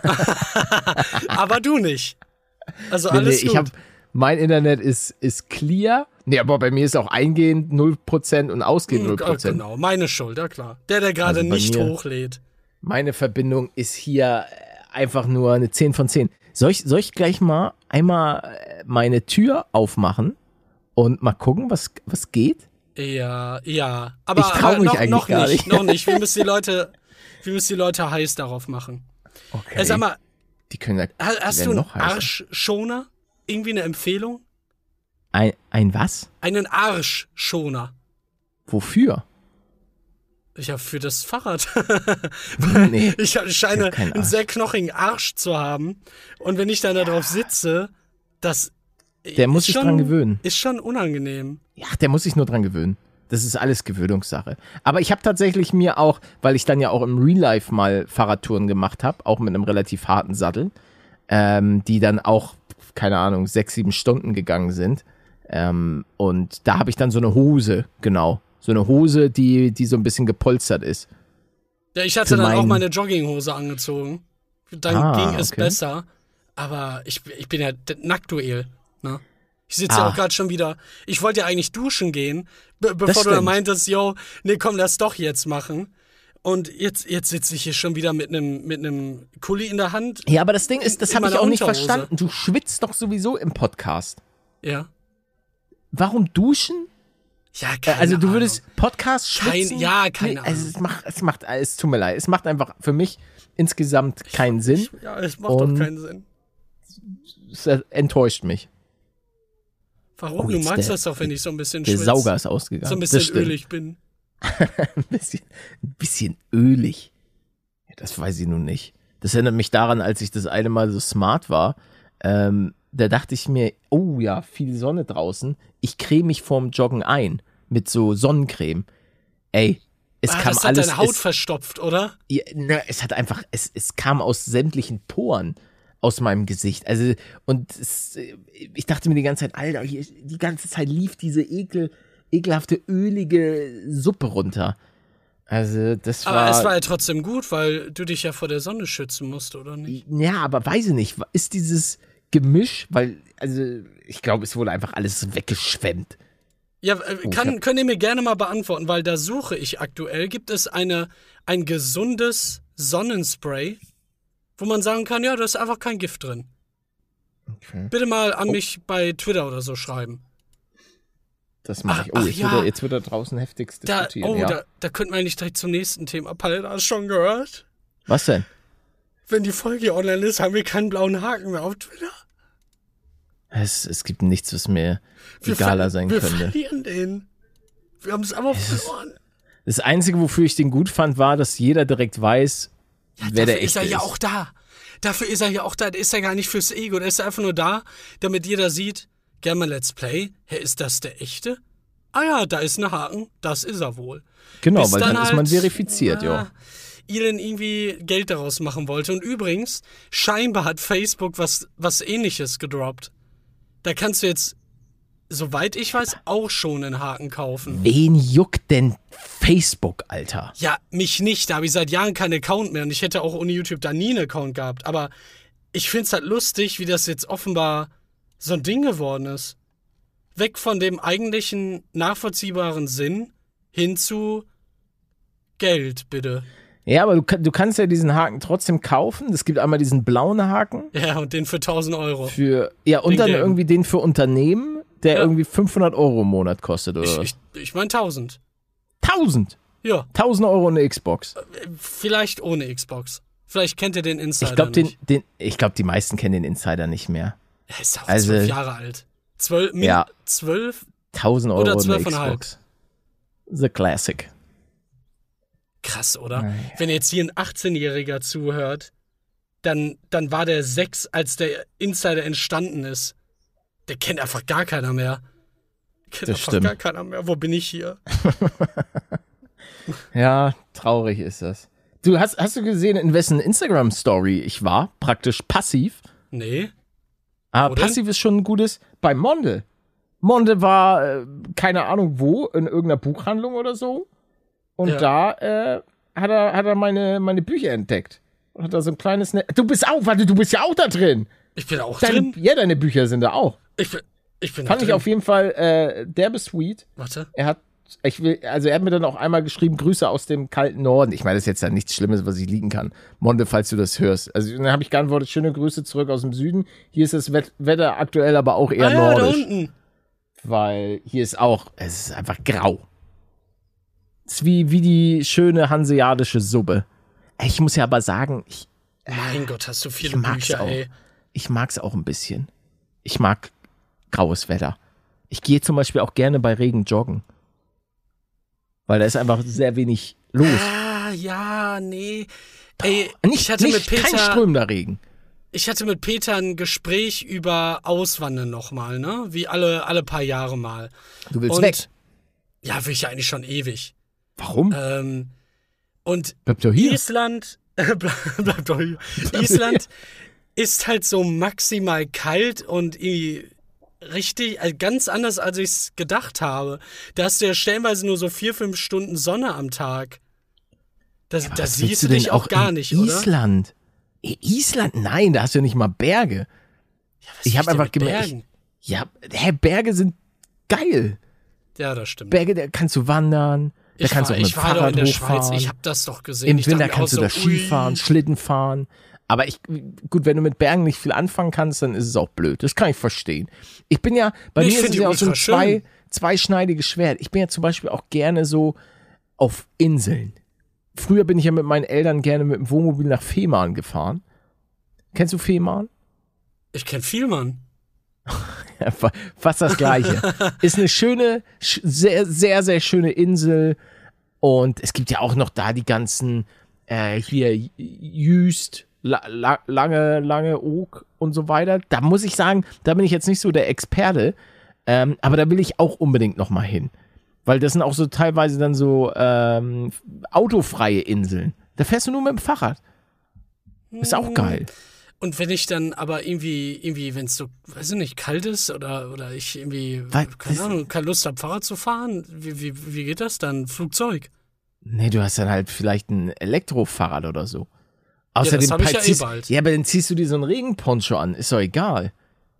Aber du nicht. Also Nee, alles nee, gut. ich hab, mein Internet ist, ist clear. Nee, aber bei mir ist auch eingehend null Prozent und ausgehend null Hm, Prozent. Genau, meine Schuld, ja klar. Der, der gerade Also bei nicht mir- hochlädt. Meine Verbindung ist hier äh, einfach nur eine zehn von zehn. Soll ich, soll ich gleich mal einmal äh, meine Tür aufmachen und mal gucken, was, was geht? Ja, ja. Aber, Ich trau aber mich noch, eigentlich noch gar nicht, nicht. noch nicht. Wir müssen die Leute, wir müssen die Leute heiß darauf machen. Okay. Äh, sag mal, die können ja, ha- die hast werden du einen noch heißer. Arschschoner? Irgendwie eine Empfehlung? Ein, ein was? Einen Arschschoner. Wofür? Ich habe für das Fahrrad. Nee. Ich hab- scheine hab keinen einen Arsch. sehr knochigen Arsch zu haben. Und wenn ich dann da drauf sitze, das Der muss ist sich schon, dran gewöhnen. Ist schon unangenehm. Ja, der muss sich nur dran gewöhnen. Das ist alles Gewöhnungssache. Aber ich habe tatsächlich mir auch, weil ich dann ja auch im Real Life mal Fahrradtouren gemacht habe, auch mit einem relativ harten Sattel, ähm, die dann auch, keine Ahnung, sechs, sieben Stunden gegangen sind. Ähm, und da habe ich dann so eine Hose, genau. So eine Hose, die, die so ein bisschen gepolstert ist. Ja, ich hatte Für dann auch meinen- meine Jogginghose angezogen. Dann Ah, ging es okay. besser. Aber ich, ich bin ja d- Nacktduell, ne? Ich sitze ja Ah. auch gerade schon wieder. Ich wollte ja eigentlich duschen gehen, be bevor du stimmt. dann meintest, yo, nee, komm, lass doch jetzt machen. Und jetzt, jetzt sitze ich hier schon wieder mit einem mit einem Kuli in der Hand. Ja, aber das Ding ist, das In habe ich meiner auch nicht Unterhose. verstanden. Du schwitzt doch sowieso im Podcast. Ja. Warum duschen? Ja, keine Also du Ahnung. würdest Podcast Kein- schwitzen? ja, keine nee, also Ahnung. es macht, es macht, es tut mir leid, es macht einfach für mich insgesamt keinen Sinn. Ja, es macht Und- doch keinen Sinn. Es enttäuscht mich. Warum? Oh, du jetzt magst der- das doch, wenn ich so ein bisschen Der schwitze. Sauger ist ausgegangen. So ein Das bisschen stimmt. ölig bin. ein, bisschen, ein bisschen ölig. Ja, das weiß ich nun nicht. Das erinnert mich daran, als ich das eine Mal so smart war. Ähm, da dachte ich mir, oh ja, viel Sonne draußen. Ich creme mich vorm Joggen ein mit so Sonnencreme. Ey, es Ah, kam das hat alles. deine Haut es, verstopft, oder? Ja, na, es hat einfach, es, es kam aus sämtlichen Poren aus meinem Gesicht. Also, und es, ich dachte mir die ganze Zeit, Alter, hier, die ganze Zeit lief diese ekel, ekelhafte, ölige Suppe runter. Also, das war. Aber es war ja trotzdem gut, weil du dich ja vor der Sonne schützen musst, oder nicht? Ja, aber weiß ich nicht, ist dieses Gemisch, weil, also, ich glaube, es wurde einfach alles weggeschwemmt. Ja, äh, ich kann, hab- könnt ihr mir gerne mal beantworten, weil da suche ich aktuell. Gibt es eine, ein gesundes Sonnenspray, wo man sagen kann, ja, da ist einfach kein Gift drin? Okay. Bitte mal an mich bei Twitter oder so schreiben. Das mache Ach, ich. Oh, ach jetzt, ja. wird er, jetzt wird er draußen heftigst Da, diskutieren. oh, ja. da, da könnten wir eigentlich direkt zum nächsten Thema. Palle, hast du schon gehört? Was denn? Wenn die Folge hier online ist, haben wir keinen blauen Haken mehr auf Twitter. Es, es gibt nichts, was mir Wir egaler ver- sein wir könnte. verlieren den. Wir haben es aber verloren. Das Einzige, wofür ich den gut fand, war, dass jeder direkt weiß, wer Dafür der ist echte er ist. ja auch da. Dafür ist er ja auch da. Der ist ja gar nicht fürs Ego. Der ist einfach nur da, damit jeder sieht, gerne mal Let's Play. Hä, ist das der echte? ah ja, da ist ein Haken, das ist er wohl. Genau, Bis weil dann, dann ist halt, man verifiziert, na, ja. Elon irgendwie Geld daraus machen wollte. Und übrigens, scheinbar hat Facebook was, was Ähnliches gedroppt. Da kannst du jetzt, soweit ich weiß, auch schon einen Haken kaufen. Wen juckt denn Facebook, Alter? Ja, mich nicht. Da habe ich seit Jahren keinen Account mehr und ich hätte auch ohne YouTube da nie einen Account gehabt. Aber ich finde es halt lustig, wie das jetzt offenbar so ein Ding geworden ist. Weg von dem eigentlichen nachvollziehbaren Sinn hin zu Geld, bitte. Ja, aber du, du kannst ja diesen Haken trotzdem kaufen. Es gibt einmal diesen blauen Haken. Ja, und den für tausend Euro. Für, ja, und Den dann gelben. irgendwie den für Unternehmen, der Ja. irgendwie fünfhundert Euro im Monat kostet, oder Ich, was? ich, ich meine tausend. tausend! Ja, tausend Euro eine Xbox. vielleicht ohne Xbox. Vielleicht kennt ihr den Insider Ich glaube, den, nicht. den, ich glaub, die meisten kennen den Insider nicht mehr. Er ist auch also- zwölf Jahre alt. Zwölf, min- Ja. zwölf? tausend Euro Oder eine zwölfeinhalb. Xbox. The Classic. Krass, oder? Naja. Wenn jetzt hier ein achtzehnjähriger zuhört, dann, dann war der sechs, als der Insider entstanden ist. Der kennt einfach gar keiner mehr. Kennt Das einfach stimmt. gar keiner mehr. Wo bin ich hier? Ja, traurig ist das. Du hast, hast du gesehen, in wessen Instagram-Story ich war? Praktisch passiv. Nee. Aber Wo denn? passiv ist schon ein gutes. Bei Monde. Monde war, äh, keine Ahnung wo, in irgendeiner Buchhandlung oder so. Und Ja. da äh, hat er, hat er meine, meine Bücher entdeckt. Und hat da so ein kleines. Ne du bist auch, warte, du bist ja auch da drin. Ich bin auch Deine, drin. ja, deine Bücher sind da auch. Ich bin, ich bin Fand da ich drin. auf jeden Fall äh, derbe sweet. Warte. Er hat, ich will, also er hat mir dann auch einmal geschrieben, Grüße aus dem kalten Norden. Ich meine, das ist jetzt ja nichts Schlimmes, was ich liegen kann. Monde, falls du das hörst. Also dann habe ich geantwortet, schöne Grüße zurück aus dem Süden. Hier ist das Wet- Wetter aktuell aber auch eher Ah ja, da nordisch. unten. Weil hier ist auch, es ist einfach grau. Es ist wie, wie die schöne hanseatische Suppe. Ich muss ja aber sagen, ich, Mein Gott, hast du ich viele mag's Bücher, auch. ey. Ich mag's auch ein bisschen. Ich mag graues Wetter. Ich gehe zum Beispiel auch gerne bei Regen joggen. Weil da ist einfach sehr wenig los. Ah, ja, nee. Ey, Nicht, ich hatte nicht mit Peter, kein strömender Regen. ich hatte mit Peter ein Gespräch über Auswandern nochmal, ne? Wie alle, alle paar Jahre mal. Du willst Und weg. ja, will ich ja eigentlich schon ewig. Warum? Ähm, und Bleib doch hier. Island, bleib, bleib doch hier. Island ist halt so maximal kalt und irgendwie richtig, also ganz anders, als ich es gedacht habe. Da hast du ja stellenweise nur so vier, fünf Stunden Sonne am Tag. Das, Aber da was siehst willst du dich denn auch gar in nicht, oder? Island. I- Island? Nein, da hast du ja nicht mal Berge. Was Ich will habe denn einfach mit gemerkt, Bergen? Ja, hä, Berge sind geil. Ja, das stimmt. Berge, da kannst du wandern, da ich kannst war, du auch mit ich war doch Fahrrad in der hochfahren. Schweiz, ich habe das doch gesehen. Im ich dachte Winter mir auch kannst du so, da Skifahren, ui. Schlitten fahren. Aber ich, gut, wenn du mit Bergen nicht viel anfangen kannst, dann ist es auch blöd. Das kann ich verstehen. Ich bin ja, bei Nee, ich mir ist find es die ja auch so ein ultra schön. zwei, zweischneidiges Schwert. Ich bin ja zum Beispiel auch gerne so auf Inseln. Früher bin ich ja mit meinen Eltern gerne mit dem Wohnmobil nach Fehmarn gefahren. Kennst du Fehmarn? Ich kenn viel, Mann. Ja, fa- fast das Gleiche. Ist eine schöne, sch- sehr, sehr, sehr schöne Insel. Und es gibt ja auch noch da die ganzen, äh, hier, J- Jüst, La, La, Lange, Lange Oak und so weiter. Da muss ich sagen, da bin ich jetzt nicht so der Experte. Ähm, aber da will ich auch unbedingt noch mal hin. Weil das sind auch so teilweise dann so ähm, autofreie Inseln. Da fährst du nur mit dem Fahrrad. Ist auch geil. Und wenn ich dann aber irgendwie, irgendwie, wenn es so, weiß ich nicht, kalt ist oder, oder ich irgendwie, Was? keine Das- Ahnung, keine Lust habe, Fahrrad zu fahren, wie, wie, wie geht das dann? Flugzeug? Nee, du hast dann halt vielleicht ein Elektrofahrrad oder so. Außerdem das hab ich ja eh ziehst, bald. ja, aber dann ziehst du dir so einen Regenponcho an, ist doch egal.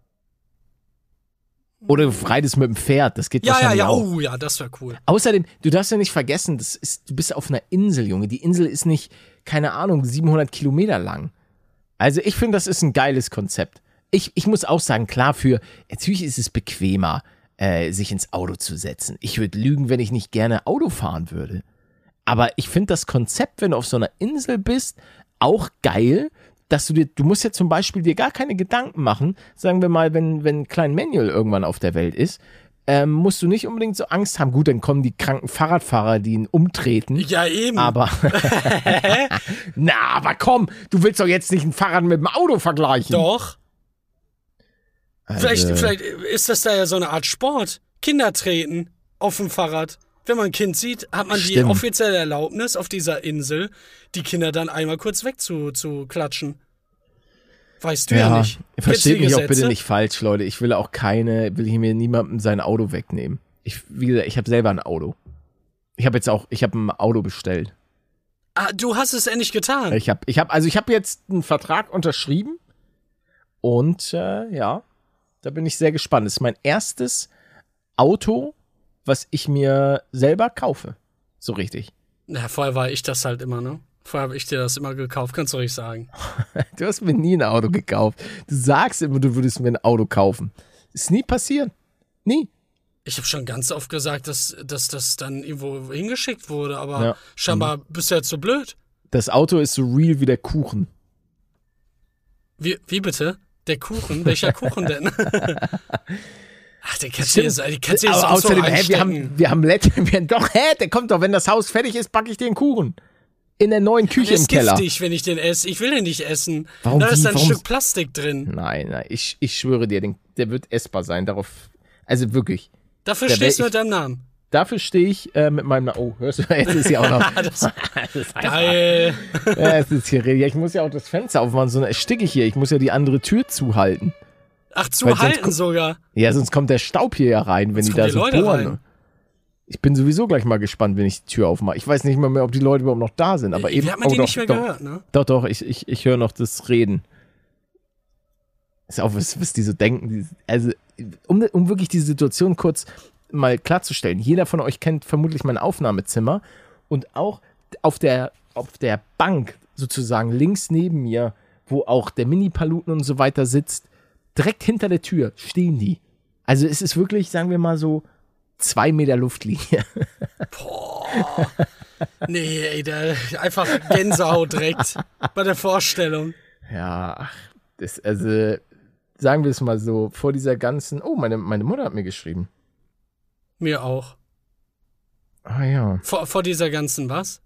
Oder du reitest mit dem Pferd, das geht Ja, ja, wahrscheinlich ja, auch. oh ja, das wäre cool. Außerdem, du darfst ja nicht vergessen, das ist, du bist auf einer Insel, Junge. Die Insel ist nicht, keine Ahnung, siebenhundert Kilometer lang. Also ich finde, das ist ein geiles Konzept. Ich, ich muss auch sagen, klar, für, natürlich ist es bequemer, äh, sich ins Auto zu setzen. Ich würde lügen, wenn ich nicht gerne Auto fahren würde. Aber ich finde das Konzept, wenn du auf so einer Insel bist, auch geil, dass du dir, du musst ja zum Beispiel dir gar keine Gedanken machen, sagen wir mal, wenn, wenn Klein Manuel irgendwann auf der Welt ist, ähm, musst du nicht unbedingt so Angst haben. Gut, dann kommen die kranken Fahrradfahrer, die ihn umtreten. Ja, eben. Aber, na, aber komm, du willst doch jetzt nicht ein Fahrrad mit dem Auto vergleichen. Doch. Also, Vielleicht, vielleicht ist das da ja so eine Art Sport. Kinder treten. auf dem Fahrrad. Wenn man ein Kind sieht, hat man Stimmt. die offizielle Erlaubnis, auf dieser Insel die Kinder dann einmal kurz weg zu, zu klatschen. Weißt du ja, ja nicht. Versteht mich auch bitte nicht falsch, Leute. Ich will auch keine, will ich mir niemandem sein Auto wegnehmen. Ich, wie gesagt, ich habe selber ein Auto. Ich habe jetzt auch, ich habe ein Auto bestellt. Ah, du hast es endlich getan. Ich habe, ich habe, also ich habe jetzt einen Vertrag unterschrieben und äh, ja, da bin ich sehr gespannt. Das ist mein erstes Auto, was ich mir selber kaufe. So richtig. Na, vorher war ich das halt immer, ne? Vorher habe ich dir das immer gekauft, kannst du ruhig sagen. Du hast mir nie ein Auto gekauft. Du sagst immer, du würdest mir ein Auto kaufen. Ist nie passiert. Nie. Ich habe schon ganz oft gesagt, dass, dass das dann irgendwo hingeschickt wurde, aber ja. scheinbar mhm. bist du jetzt so blöd. Das Auto ist so real wie der Kuchen. Wie, wie bitte? Der Kuchen? Welcher Kuchen denn? Ach, den kannst du jetzt, die kannst du jetzt aber auch außerdem, so hä, wir haben, wir haben letztens, wir doch, hä, der kommt doch, wenn das Haus fertig ist, backe ich dir einen Kuchen. In der neuen Küche der im ist Keller. Giftig, wenn ich den esse. Ich will den nicht essen. Warum, da ist wie, ein warum? Stück Plastik drin. Nein, nein, ich, ich schwöre dir, den, der wird essbar sein. Darauf, also wirklich. Dafür Da stehst du ich- mit deinem Namen. Dafür stehe ich äh, mit meinem, oh, hörst du, jetzt ist sie auch noch. Das, Das ist einfach- geil. Ja, es ist hier, ja, ich muss ja auch das Fenster aufmachen, sonst ersticke ich hier. Ich muss ja die andere Tür zuhalten. Ach, Weil sonst zuhalten kommt- sogar. Ja, sonst kommt der Staub hier ja rein, wenn Jetzt die kommen da die so Leute bohren. rein. Ich bin sowieso gleich mal gespannt, wenn ich die Tür aufmache. Ich weiß nicht mal mehr, ob die Leute überhaupt noch da sind. Aber eben, Wir haben die oh, doch, nicht mehr doch, gehört, ne? Doch, doch, ich, ich, ich höre noch das Reden. Ist auch, was, was die so denken. Die, also, um, um wirklich die Situation kurz mal klarzustellen. Jeder von euch kennt vermutlich mein Aufnahmezimmer. Und auch auf der, auf der Bank, sozusagen links neben mir, wo auch der Mini-Paluten und so weiter sitzt, direkt hinter der Tür stehen die. Also es ist wirklich, sagen wir mal so, zwei Meter Luftlinie. Boah. Nee, ey, der, einfach Gänsehaut direkt bei der Vorstellung. Ja, ach, das, also, sagen wir es mal so, vor dieser ganzen, oh, meine, meine Mutter hat mir geschrieben. Mir auch. Ah ja. Vor, vor dieser ganzen was?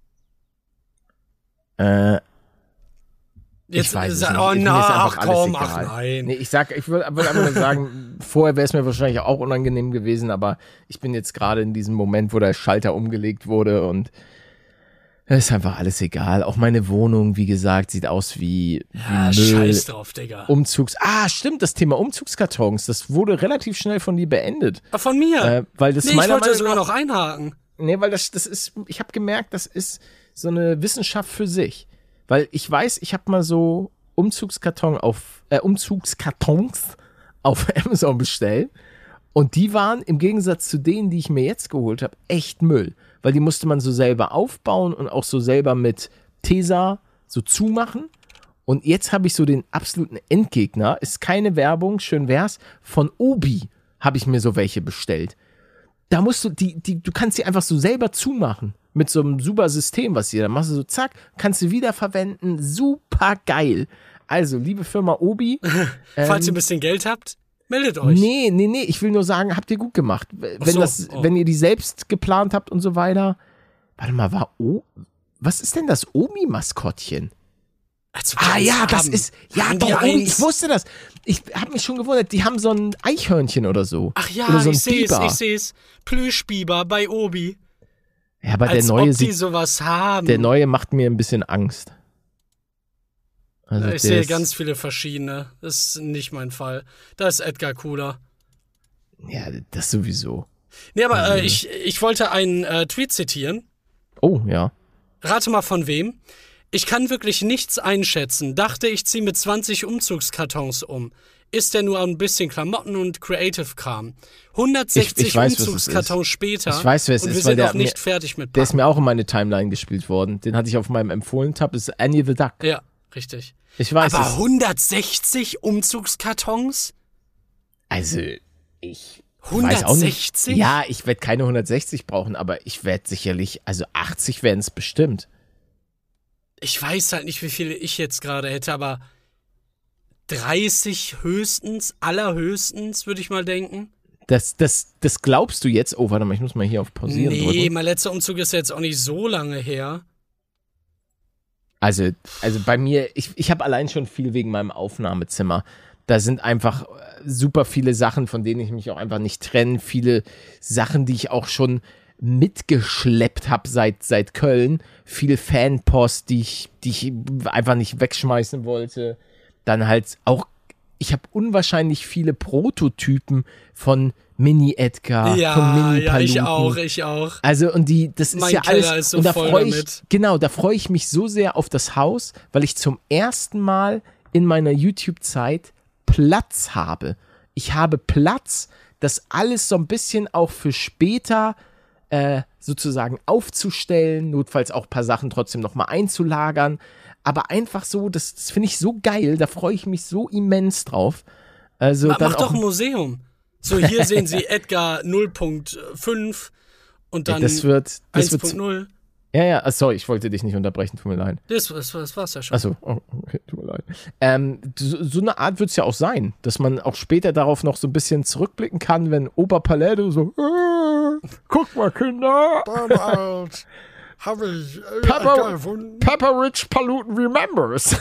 Äh, Jetzt, ich weiß es sa- nicht. Oh, Mir ist na, einfach ach alles komm, egal. ach nein. Nee, ich sag, ich würde würd einfach nur sagen, vorher wäre es mir wahrscheinlich auch unangenehm gewesen, aber ich bin jetzt gerade in diesem Moment, wo der Schalter umgelegt wurde und es ist einfach alles egal. Auch meine Wohnung, wie gesagt, sieht aus wie, wie Ja, Müll. scheiß drauf, Digga. Umzugs... Ah, stimmt, das Thema Umzugskartons, das wurde relativ schnell von dir beendet. Ah, von mir? Äh, weil das nee, ich meiner wollte Meinung sogar nach, noch einhaken. Nee, weil das, das ist, ich habe gemerkt, das ist so eine Wissenschaft für sich. Weil ich weiß, ich habe mal so Umzugskarton auf, äh, Umzugskartons auf Amazon bestellt. Und die waren im Gegensatz zu denen, die ich mir jetzt geholt habe, echt Müll. Weil die musste man so selber aufbauen und auch so selber mit Tesa so zumachen. Und jetzt habe ich so den absoluten Endgegner. Ist keine Werbung, schön wär's. Von Obi habe ich mir so welche bestellt. Da musst du, die, die, du kannst die einfach so selber zumachen. Mit so einem super System, was hier, da machst du so zack, kannst du wiederverwenden. Super geil. Also, liebe Firma Obi. Falls ihr ähm, ein bisschen Geld habt, meldet euch. Nee, nee, nee, ich will nur sagen, habt ihr gut gemacht. Wenn, Ach so, das, oh. wenn ihr die selbst geplant habt und so weiter. Warte mal, war O. Was ist denn das Omi-Maskottchen? Als Ah wir ja, eins das haben. ist. Ja, Haben doch, die Omi, eins? ich wusste das. Ich habe mich schon gewundert, die haben so ein Eichhörnchen oder so. Ach ja, oder so ein ich sehe es, Biber. ich sehe es. Plüschbiber bei Obi. Ja, aber der Als neue ob die sieht, sowas haben. der neue macht mir ein bisschen Angst. Also ich der sehe ist- ganz viele verschiedene. Das ist nicht mein Fall. Da ist Edgar cooler. Ja, das sowieso. Nee, aber Also äh, ich, ich wollte einen äh, Tweet zitieren. Oh, ja. Rate mal von wem. Ich kann wirklich nichts einschätzen. Dachte, ich ziehe mit zwanzig Umzugskartons um. Ist ja nur ein bisschen Klamotten und Creative-Kram. hundertsechzig Ich- ich weiß, was es Umzugskartons ist. später. Ich weiß, wer es und ist, wir weil sind der noch nicht mir- fertig mit Der ist Packen. mir auch in meine Timeline gespielt worden. Den hatte ich auf meinem Empfohlen-Tab. Das ist Annie the Duck. Ja, richtig. Ich weiß Aber es. hundertsechzig Umzugskartons? Also, ich weiß auch nicht. hundertsechzig? Ja, ich werde keine hundertsechzig brauchen, aber ich werde sicherlich, also achtzig werden es bestimmt. Ich weiß halt nicht, wie viele ich jetzt gerade hätte, aber dreißig höchstens, allerhöchstens, würde ich mal denken. Das, das, das glaubst du jetzt? Oh, warte mal, ich muss mal hier auf Pausieren Nee, drücken. mein letzter Umzug ist ja jetzt auch nicht so lange her. Also, also bei mir, ich, ich habe allein schon viel wegen meinem Aufnahmezimmer. Da sind einfach super viele Sachen, von denen ich mich auch einfach nicht trenne. Viele Sachen, die ich auch schon mitgeschleppt habe seit, seit Köln. Viel Fanpost, die ich, die ich einfach nicht wegschmeißen wollte. Dann halt auch, ich habe unwahrscheinlich viele Prototypen von Mini-Edgar, ja, von Mini-Paluten. Ja, ich auch, ich auch. Also und die, das ist mein ja Keller alles, ist so und da voll freue ich, damit. genau, da freue ich mich so sehr auf das Haus, weil ich zum ersten Mal in meiner YouTube-Zeit Platz habe. Ich habe Platz, das alles so ein bisschen auch für später äh, sozusagen aufzustellen, notfalls auch ein paar Sachen trotzdem nochmal einzulagern, aber einfach so, das, das finde ich so geil, da freue ich mich so immens drauf. Also Ma, dann mach auch doch ein Museum. So, hier sehen Sie Edgar null Punkt fünf und dann das wird, das eins Punkt null. Wird, ja, ja, sorry, ich wollte dich nicht unterbrechen, tut mir leid. Das, das, das war's ja schon. Achso, oh, okay, tut mir leid. Ähm, so, so eine Art wird es ja auch sein, dass man auch später darauf noch so ein bisschen zurückblicken kann, wenn Opa Paletto so, äh, guck mal, Kinder. Damals habe ich äh, Pepper, gefunden. Pepper Rich Paluten remembers.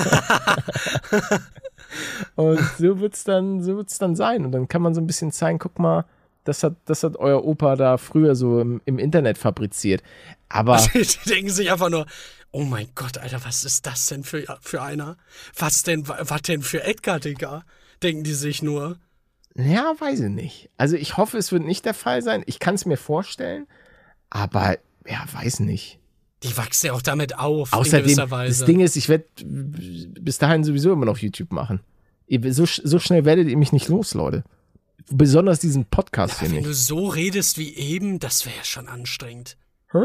Und so wird es dann, so wird's dann sein. Und dann kann man so ein bisschen zeigen, guck mal, das hat, das hat euer Opa da früher so im, im Internet fabriziert. Aber Die denken sich einfach nur, oh mein Gott, Alter, was ist das denn für, für einer? Was denn, was denn für Edgar, Digga? Denken die sich nur. ja, weiß ich nicht. Also ich hoffe, es wird nicht der Fall sein. Ich kann es mir vorstellen, aber ja, weiß nicht. Die wachsen ja auch damit auf, in Außerdem, gewisser Weise. das Ding ist, ich werde bis dahin sowieso immer noch YouTube machen. Ihr- So, so schnell werdet ihr mich nicht los, Leute. Besonders diesen Podcast ja, hier wenn nicht. du so redest wie eben, das wäre ja schon anstrengend.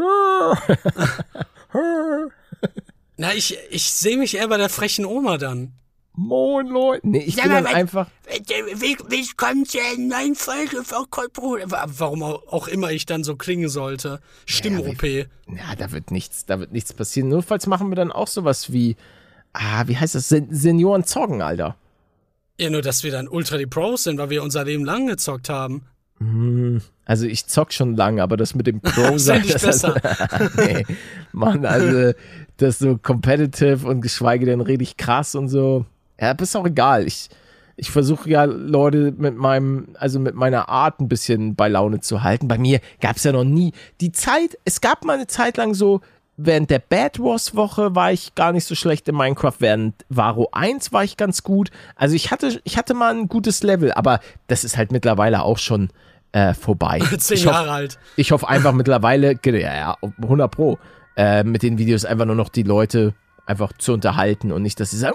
Na, ich, ich sehe mich eher bei der frechen Oma dann. Moin, Leute. Nee, ich Ja, bin dann aber- einfach. Willkommen zu einer neuen Folge von Kottbrot. Warum auch immer ich dann so klingen sollte. Stimm-O P. Ja, da wird nichts, da wird nichts passieren. Notfalls machen wir dann auch sowas wie, ah, wie heißt das? Sen- Senioren zoggen, Alter. Ja, nur, dass wir dann ultra die Pros sind, weil wir unser Leben lang gezockt haben. Also ich zock schon lange, aber das mit dem Pro Das ist ja nicht das- besser. nee, Mann, also das so competitive und geschweige denn richtig krass und so. Ja, ist auch egal. Ich, ich versuche ja Leute mit meinem, also mit meiner Art ein bisschen bei Laune zu halten. Bei mir gab es ja noch nie die Zeit, es gab mal eine Zeit lang so, während der Bad Wars Woche war ich gar nicht so schlecht in Minecraft, während Varo eins war ich ganz gut. Also ich hatte, ich hatte mal ein gutes Level, aber das ist halt mittlerweile auch schon äh, vorbei. Zehn ich Jahre hoff, alt. Ich hoffe einfach mittlerweile, ja, ja, hundert Pro, äh, mit den Videos einfach nur noch die Leute einfach zu unterhalten und nicht, dass sie sagen,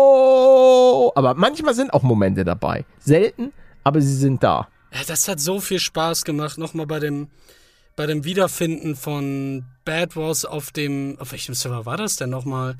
oh, aber manchmal sind auch Momente dabei. Selten, aber sie sind da. Ja, das hat so viel Spaß gemacht. Nochmal bei dem, bei dem Wiederfinden von Bad Wars auf dem, auf welchem Server war das denn nochmal?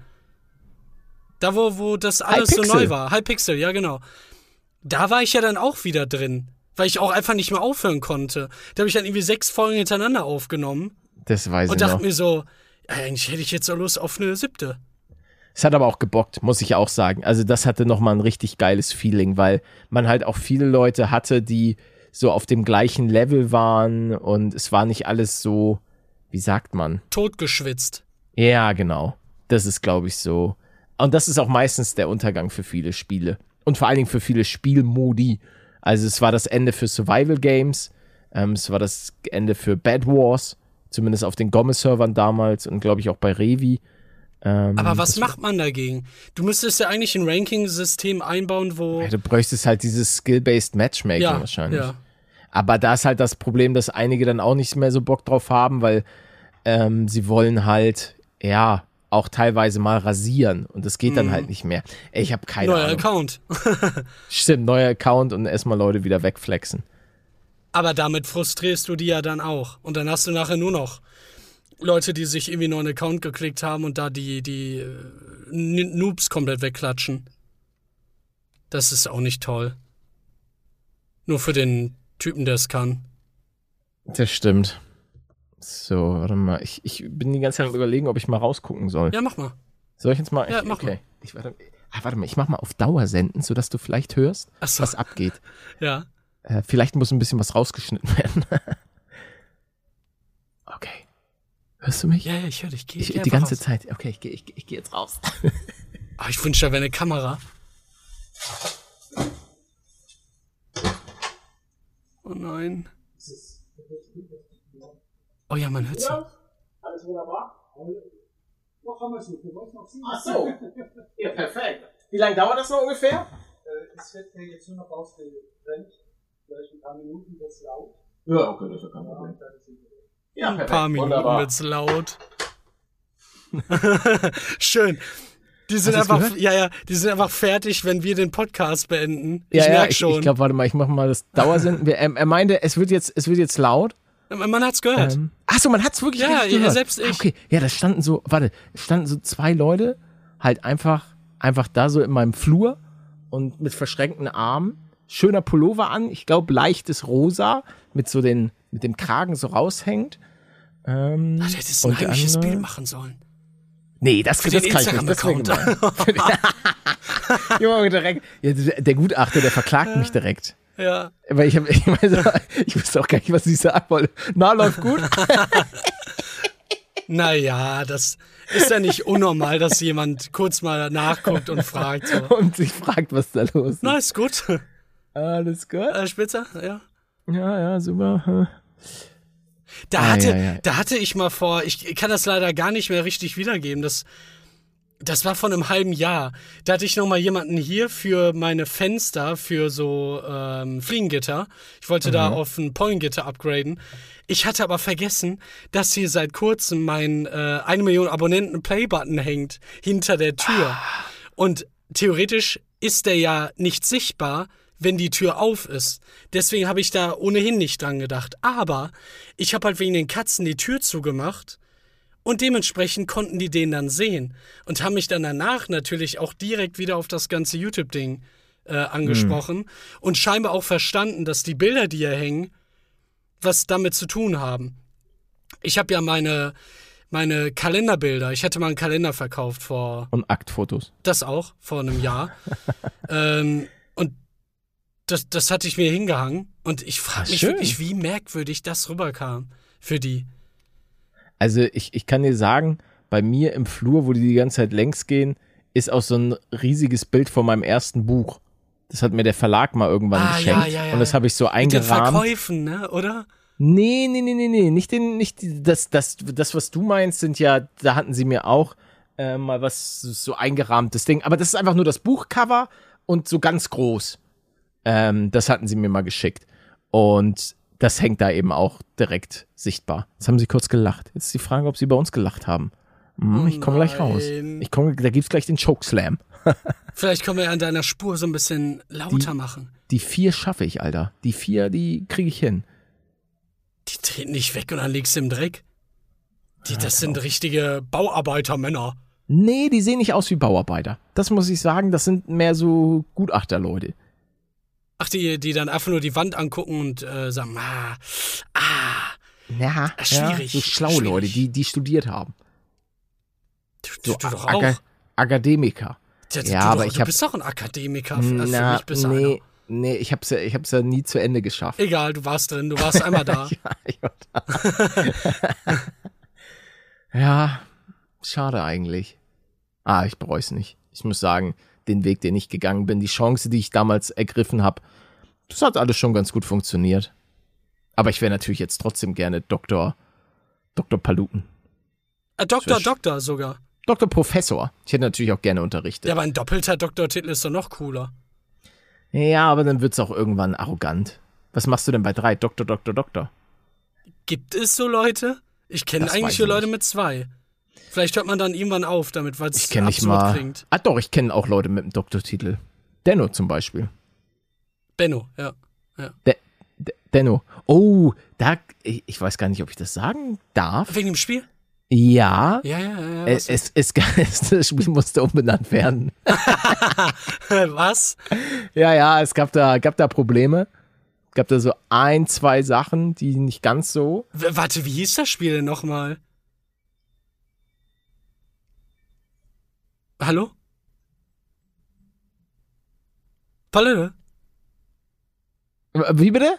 Da, wo, wo das alles so Hypixel. neu war. Hypixel, ja genau. Da war ich ja dann auch wieder drin, weil ich auch einfach nicht mehr aufhören konnte. Da habe ich dann irgendwie sechs Folgen hintereinander aufgenommen Das weiß und ich dachte noch. mir so, ja, eigentlich hätte ich jetzt so Lust auf eine siebte. Es hat aber auch gebockt, muss ich auch sagen. Also das hatte nochmal ein richtig geiles Feeling, weil man halt auch viele Leute hatte, die so auf dem gleichen Level waren und es war nicht alles so, wie sagt man? Totgeschwitzt. Ja, genau. Das ist, glaube ich, so. Und das ist auch meistens der Untergang für viele Spiele. Und vor allen Dingen für viele Spielmodi. Also es war das Ende für Survival Games, ähm, es war das Ende für Bad Wars, zumindest auf den Gomme-Servern damals und glaube ich auch bei Revi. Ähm, Aber was das macht man dagegen? Du müsstest ja eigentlich ein Ranking-System einbauen, wo... Ja, du bräuchtest halt dieses Skill-Based Matchmaking Ja, wahrscheinlich. ja. Aber da ist halt das Problem, dass einige dann auch nicht mehr so Bock drauf haben, weil ähm, sie wollen halt, ja, auch teilweise mal rasieren und das geht dann halt nicht mehr. Ey, ich habe keine Neuer Ahnung. Account. Stimmt, neuer Account und erstmal Leute wieder wegflexen. Aber damit frustrierst du die ja dann auch. Und dann hast du nachher nur noch Leute, die sich irgendwie nur einen Account geklickt haben und da die, die äh, N- Noobs komplett wegklatschen. Das ist auch nicht toll. Nur für den Typen, der es kann. Das stimmt. So, warte mal. Ich, ich bin die ganze Zeit am Überlegen, ob ich mal rausgucken soll. Ja, mach mal. Soll ich jetzt mal? Ja, ich, mach okay. mal. Ich, warte, ah, warte mal, ich mach mal auf Dauer senden, sodass du vielleicht hörst, Ach so. was abgeht. Ja. Äh, vielleicht muss ein bisschen was rausgeschnitten werden. Okay. Hörst du mich? Ja, ja, ich höre dich. Geh, Ich, geh die einfach ganze raus. Zeit. Okay, ich, geh- ich, ich gehe jetzt raus. Ah, ich wünschte, da wäre eine Kamera. Oh nein. Oh ja, man hört sie. Alles wunderbar? Noch haben wir es nicht. Wir wollten noch sieben. Ach so. Ja, perfekt. Wie lange dauert das noch ungefähr? Es wird jetzt nur noch ausgetrennt. Vielleicht ein paar Minuten wird es laut. Ja, okay, das ist ja kein Problem. Ja, ein paar Minuten wird es laut. Schön. Die sind einfach, gehört? ja, ja, die sind einfach fertig, wenn wir den Podcast beenden. Ich ja, merke ja, ich, schon. Ich glaube, warte mal, ich mache mal das Dauersenden. er, er meinte, es wird jetzt, es wird jetzt laut. Man hat's gehört. Ähm, Achso, man hat's wirklich ja, gehört. Ja, selbst ich. Okay, ja, da standen so, warte, standen so zwei Leute halt einfach, einfach da so in meinem Flur und mit verschränkten Armen, schöner Pullover an, ich glaube leichtes Rosa, mit so den, mit dem Kragen so raushängt. Ähm, Ach, du hättest ein heimliches Bild machen sollen. Nee, das, Für das den kann ich nicht. Das Junge, direkt. Ja, der Gutachter, der verklagt mich direkt. Ja. Weil ich, hab, ich, weiß, ich wusste auch gar nicht, was ich sagen wollte. Na, läuft gut? Naja, das ist ja nicht unnormal, dass jemand kurz mal nachguckt und fragt. So. Und sich fragt, was da los ist. Na, ist gut. Alles gut. Äh, Spitzer, ja. Ja, ja, super. Da ah, hatte, ja, ja. da hatte ich mal vor, ich kann das leider gar nicht mehr richtig wiedergeben, das, das war vor einem halben Jahr. Da hatte ich noch mal jemanden hier für meine Fenster, für so ähm, Fliegengitter. Ich wollte mhm. da auf ein Pollengitter upgraden. Ich hatte aber vergessen, dass hier seit kurzem mein äh, eine Million Abonnenten Play-Button hängt hinter der Tür. Ah. Und theoretisch ist der ja nicht sichtbar, wenn die Tür auf ist. Deswegen habe ich da ohnehin nicht dran gedacht. Aber ich habe halt wegen den Katzen die Tür zugemacht und dementsprechend konnten die den dann sehen und haben mich dann danach natürlich auch direkt wieder auf das ganze YouTube-Ding äh, angesprochen mhm. und scheinbar auch verstanden, dass die Bilder, die hier hängen, was damit zu tun haben. Ich habe ja meine, meine Kalenderbilder, ich hatte mal einen Kalender verkauft vor... Und Aktfotos. Das auch, vor einem Jahr. ähm, und Das, das hatte ich mir hingehangen und ich frage mich schön. wirklich, wie merkwürdig das rüberkam für die. Also ich, ich kann dir sagen, bei mir im Flur, wo die die ganze Zeit längs gehen, ist auch so ein riesiges Bild von meinem ersten Buch. Das hat mir der Verlag mal irgendwann ah, geschenkt. Ja, ja, ja, und das habe ich so eingerahmt. Mit den Verkäufen, ne, oder? Nee, nee, nee, nee, nee. Nicht den, nicht das, das, das, was du meinst, sind ja, da hatten sie mir auch äh, mal was so eingerahmtes Ding. Aber das ist einfach nur das Buchcover und so ganz groß. Ähm, das hatten sie mir mal geschickt. Und das hängt da eben auch direkt sichtbar. Jetzt haben sie kurz gelacht. Jetzt ist die Frage, ob sie bei uns gelacht haben. Hm, oh ich komme gleich raus. Ich komm, da gibt's gleich den Chokeslam. Vielleicht können wir an deiner Spur so ein bisschen lauter die, machen. Die vier schaffe ich, Alter. Die vier, die kriege ich hin. Die treten nicht weg und dann liegst du im Dreck. Die, das ja, sind richtige Bauarbeitermänner. Nee, die sehen nicht aus wie Bauarbeiter. Das muss ich sagen, das sind mehr so Gutachterleute. Ach, die, die dann einfach nur die Wand angucken und äh, sagen, ah, ah, ja, schwierig. Ja, so schlaue schwierig. Leute, die, die studiert haben. Du, so du doch Aga- auch. Akademiker. Ja, ja, du, aber doch, ich du hab, bist doch ein Akademiker. Also na, für mich bist du nee, einer. nee, ich hab's ja, ich hab's ja nie zu Ende geschafft. Egal, du warst drin, du warst einmal da. ja, ich war da. Ja, schade eigentlich. Ah, ich bereu's nicht. Ich muss sagen, den Weg, den ich gegangen bin, die Chance, die ich damals ergriffen habe, das hat alles schon ganz gut funktioniert. Aber ich wäre natürlich jetzt trotzdem gerne Doktor, Doktor Paluten. Äh, Doktor, Doktor sogar. Doktor Professor. Ich hätte natürlich auch gerne unterrichtet. Ja, aber ein doppelter Doktortitel ist doch noch cooler. Ja, aber dann wird's auch irgendwann arrogant. Was machst du denn bei drei? Doktor, Doktor, Doktor. Gibt es so Leute? Ich kenne eigentlich nur Leute mit zwei. Vielleicht hört man dann irgendwann auf damit, weil es absurd nicht mal, klingt. Ah doch, ich kenne auch Leute mit einem Doktortitel. Denno zum Beispiel. Benno, ja. ja. De, De, Denno. Oh, da, ich, ich weiß gar nicht, ob ich das sagen darf. Wegen dem Spiel? Ja. Ja, ja, ja. Es, es, es, es, das Spiel musste umbenannt werden. Was? Ja, ja, es gab da, gab da Probleme. Gab da so ein, zwei Sachen, die nicht ganz so. W- warte, wie hieß das Spiel denn nochmal? Hallo? Palette? Wie bitte?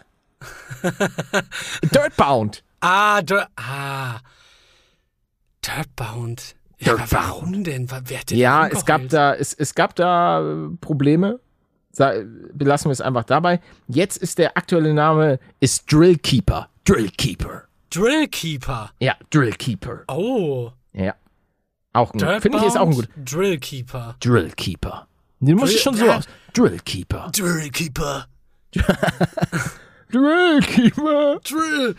Dirtbound. Ah, Dir- ah. Dirtbound. Ja, aber warum denn? Wer hat denn Ja, da es gab da, es, es gab da Probleme Sa- belassen wir es einfach dabei. Jetzt ist der aktuelle Name ist Drillkeeper. Drillkeeper. Drillkeeper. Ja, Drillkeeper. Oh. Ja. Auch ein, finde ich, ist auch ein gut. Drillkeeper. Drillkeeper. Den muss Drill- ich schon so ja. aus. Drillkeeper. Drillkeeper. Drillkeeper. Drill.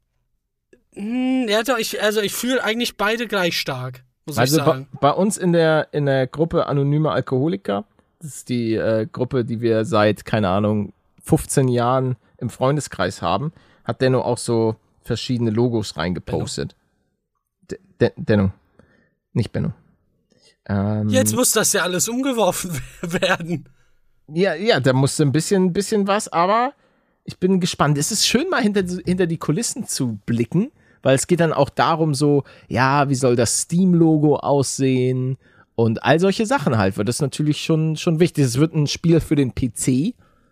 Hm, ja, doch, ich, also ich fühle eigentlich beide gleich stark, muss Also ich bei, sagen. bei uns in der, in der Gruppe Anonyme Alkoholiker, das ist die äh, Gruppe, die wir seit, keine Ahnung, fünfzehn Jahren im Freundeskreis haben, hat Denno auch so verschiedene Logos reingepostet. De- De- Denno. Nicht Benno. Ähm, Jetzt muss das ja alles umgeworfen werden. Ja, ja, da musste ein bisschen, bisschen was, aber ich bin gespannt. Es ist schön, mal hinter, hinter die Kulissen zu blicken, weil es geht dann auch darum so, ja, wie soll das Steam-Logo aussehen und all solche Sachen halt, weil das ist natürlich schon, schon wichtig. Es wird ein Spiel für den P C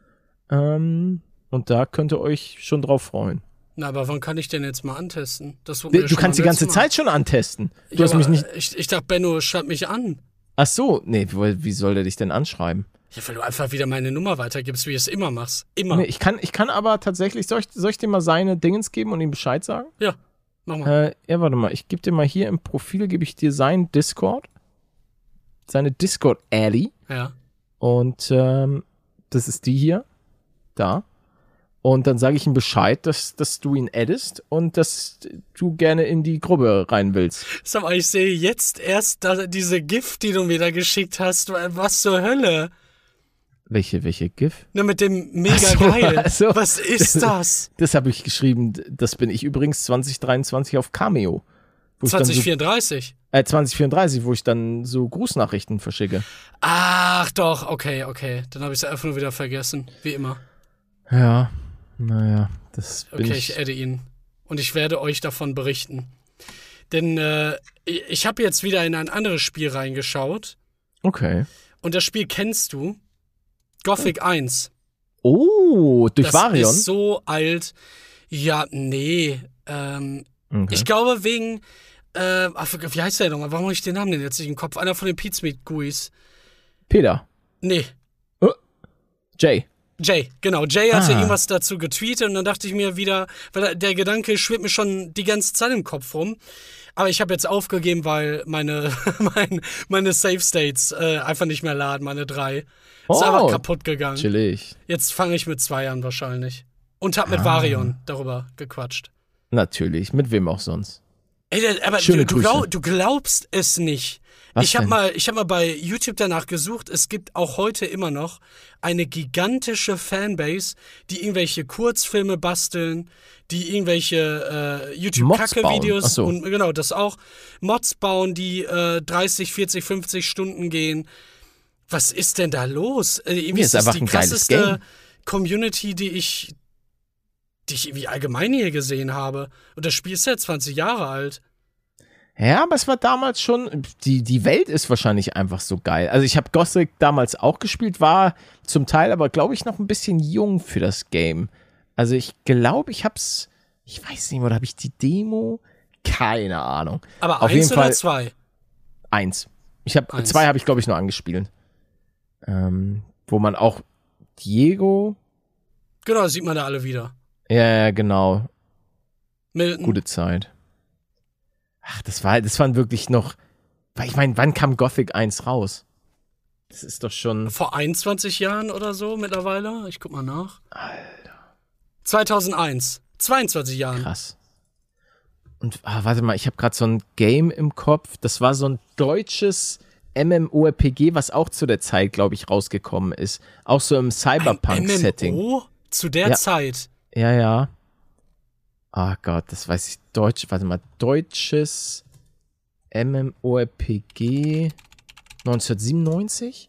ähm, und da könnt ihr euch schon drauf freuen. Na, aber wann kann ich denn jetzt mal antesten? Das wurde mir Du schon kannst die beim ganze letzten Mal- Zeit schon antesten. Du Ja, hast mich aber nicht... Ich, ich dachte, Benno schreibt mich an. Ach so, nee, wie wie soll der dich denn anschreiben? Ja, weil du einfach wieder meine Nummer weitergibst, wie du es immer machst. Immer. Nee, ich kann, ich kann aber tatsächlich, soll ich, soll ich dir mal seine Dingens geben und ihm Bescheid sagen? Ja, mach mal. Äh, ja, warte mal, ich gebe dir mal hier im Profil, gebe ich dir sein Discord, seine Discord-Alley Ja. und ähm, das ist die hier, da. Und dann sage ich ihm Bescheid, dass, dass du ihn addest und dass du gerne in die Gruppe rein willst. Sag mal, ich sehe jetzt erst da, diese GIF, die du mir da geschickt hast. Was zur Hölle? Welche, welche GIF? Na, mit dem mega Ach so, geil. ach so. Was ist das? Das habe ich geschrieben, das bin ich übrigens zwanzig dreiundzwanzig auf Cameo. Wo ich dann zwanzig vierunddreißig. So, äh, zwanzig vierunddreißig, wo ich dann so Grußnachrichten verschicke. Ach doch, okay, okay. Dann habe ich es einfach nur wieder vergessen. Wie immer. Ja, naja, das bin Okay, ich. ich adde ihn. Und ich werde euch davon berichten. Denn äh, ich habe jetzt wieder in ein anderes Spiel reingeschaut. Okay. Und das Spiel kennst du. Gothic eins. Oh, durch Das Varion? ist so alt. Ja, nee. Ähm, Okay. Ich glaube wegen, äh, ach, wie heißt der nochmal? Warum habe ich den Namen denn jetzt nicht im Kopf? Einer von den Pizmeat-Guis. Peter. Nee, Oh. Jay. Jay, genau. Jay hatte Ah. irgendwas dazu getweetet und dann dachte ich mir wieder, weil der Gedanke schwebt mir schon die ganze Zeit im Kopf rum. Aber ich habe jetzt aufgegeben, weil meine, mein, meine Save States äh, einfach nicht mehr laden, meine drei. Ist Oh. einfach kaputt gegangen. Chillig. Jetzt fange ich mit zwei an wahrscheinlich. Und hab mit Ah. Varion darüber gequatscht. Natürlich. Mit wem auch sonst? Ey, der, aber Schöne du, du, Grüße. glaub, du glaubst es nicht. Was ich habe denn? mal, ich hab mal bei YouTube danach gesucht. Es gibt auch heute immer noch eine gigantische Fanbase, die irgendwelche Kurzfilme basteln, die irgendwelche äh, Mods bauen. Ach YouTube-Kacke-Videos so. und genau, das auch. Mods bauen, die äh, dreißig, vierzig, fünfzig Stunden gehen. Was ist denn da los? Äh, irgendwie Nee, ist ist das einfach die ein geiles krasseste Game. Community, die ich, die ich irgendwie allgemein hier gesehen habe. Und das Spiel ist ja zwanzig Jahre alt. Ja, aber es war damals schon, die, die Welt ist wahrscheinlich einfach so geil. Also ich habe Gothic damals auch gespielt, war zum Teil aber, glaube ich, noch ein bisschen jung für das Game. Also ich glaube, ich hab's, ich weiß nicht mehr, oder habe ich die Demo? Keine Ahnung. Aber Auf eins jeden oder Fall zwei? eins. Ich habe Eins. zwei habe ich, glaube ich, nur angespielt. Ähm, wo man auch Diego, Genau, das sieht man da alle wieder. ja, ja, genau, Milton. gute Zeit. Ach, das war, das waren wirklich noch, weil ich meine, wann kam Gothic eins raus? Das ist doch schon, Vor einundzwanzig Jahren oder so mittlerweile. Ich guck mal nach. Alter. zweitausendeins. zweiundzwanzig Jahren. krass. Und ah, warte mal, ich habe gerade so ein Game im Kopf. Das war so ein deutsches MMORPG, was auch zu der Zeit, glaube ich, rausgekommen ist. Auch so im Ein Cyberpunk-Setting. M M O zu der Ja. Zeit. Ja, ja. Ah Gott, das weiß ich. Deutsch, warte mal, deutsches MMORPG neunzehnhundertsiebenundneunzig?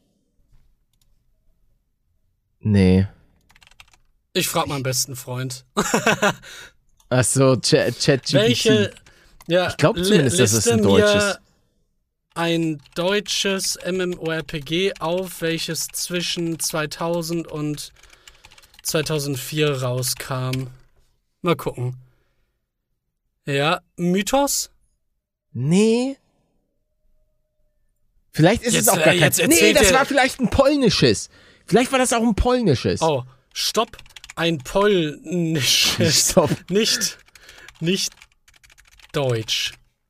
Nee. Ich frag meinen besten Freund. Ach so, Chat G P T. Welche. Ja, Ich glaube zumindest, dass es liste ein deutsches. mir ein deutsches MMORPG auf, welches zwischen zweitausend und zweitausendvier rauskam. Mal gucken. Ja, Mythos? Nee. Vielleicht ist Jetzt, es auch äh, gar kein... jetzt Nee, erzählt das er- war vielleicht ein polnisches. Vielleicht war das auch ein polnisches. Oh, stopp. Ein polnisches. Stopp. Nicht, nicht deutsch.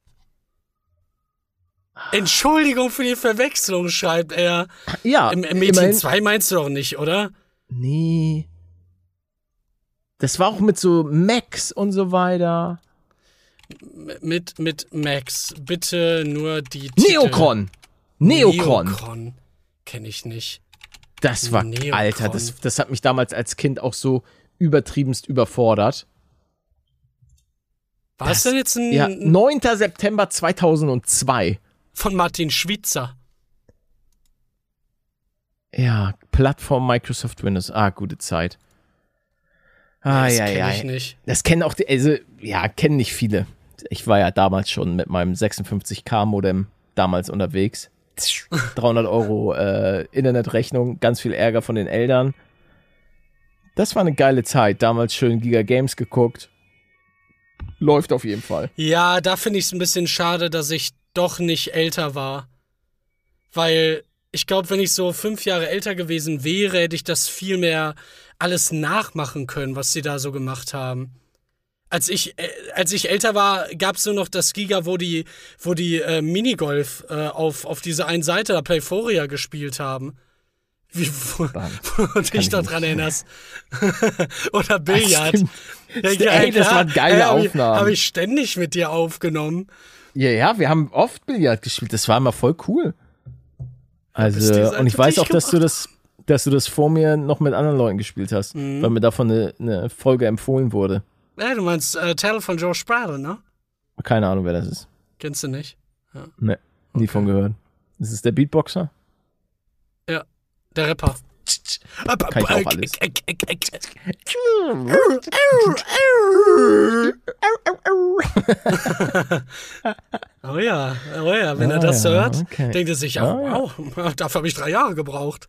Entschuldigung für die Verwechslung, schreibt er. Ja, Im, im Mädchen zwei meinst du doch nicht, oder? Nee. Das war auch mit so Max und so weiter. Mit, mit Max. Bitte nur die Titel. Neocron. Neocron. Neocron. Kenne ich nicht. Das war, Neocron. Alter, das, das hat mich damals als Kind auch so übertriebenst überfordert. War es denn jetzt ein... Ja, neunter September zweitausendzwei. Von Martin Schwitzer. Ja, Plattform Microsoft Windows. Ah, gute Zeit. Ah, das ja, kenne ja. ich nicht. Das kennen auch, die, also, ja, kennen nicht viele. Ich war ja damals schon mit meinem sechsundfünfzig K Modem damals unterwegs. dreihundert Euro äh, Internetrechnung, ganz viel Ärger von den Eltern. Das war eine geile Zeit. Damals schön Giga Games geguckt. Läuft auf jeden Fall. Ja, da finde ich es ein bisschen schade, dass ich doch nicht älter war. Weil ich glaube, wenn ich so fünf Jahre älter gewesen wäre, hätte ich das viel mehr alles nachmachen können, was sie da so gemacht haben. Als ich, äh, als ich älter war, gab es nur noch das Giga, wo die, wo die äh, Minigolf äh, auf, auf diese einen Seite der Playforia gespielt haben. Wie, wo, wo du dich daran erinnerst. Oder Billard. Ja, ja, ey, das waren geile äh, hab Aufnahmen. Habe ich ständig mit dir aufgenommen. Ja, ja, wir haben oft Billard gespielt. Das war immer voll cool. Also, und ich weiß auch, dass du das, dass du das vor mir noch mit anderen Leuten gespielt hast, mhm. weil mir davon eine, eine Folge empfohlen wurde. Ja, du meinst äh, Tale von Joe Spraddle, ne? Keine Ahnung, wer das ist. Kennst du nicht? Ja. Nee, nie okay. von gehört. Ist es der Beatboxer? Ja, der Rapper. Kann ich auch alles. Oh ja, oh ja, wenn ah, er das ja, hört, okay. denkt er sich, ja, oh, wow, dafür habe ich drei Jahre gebraucht.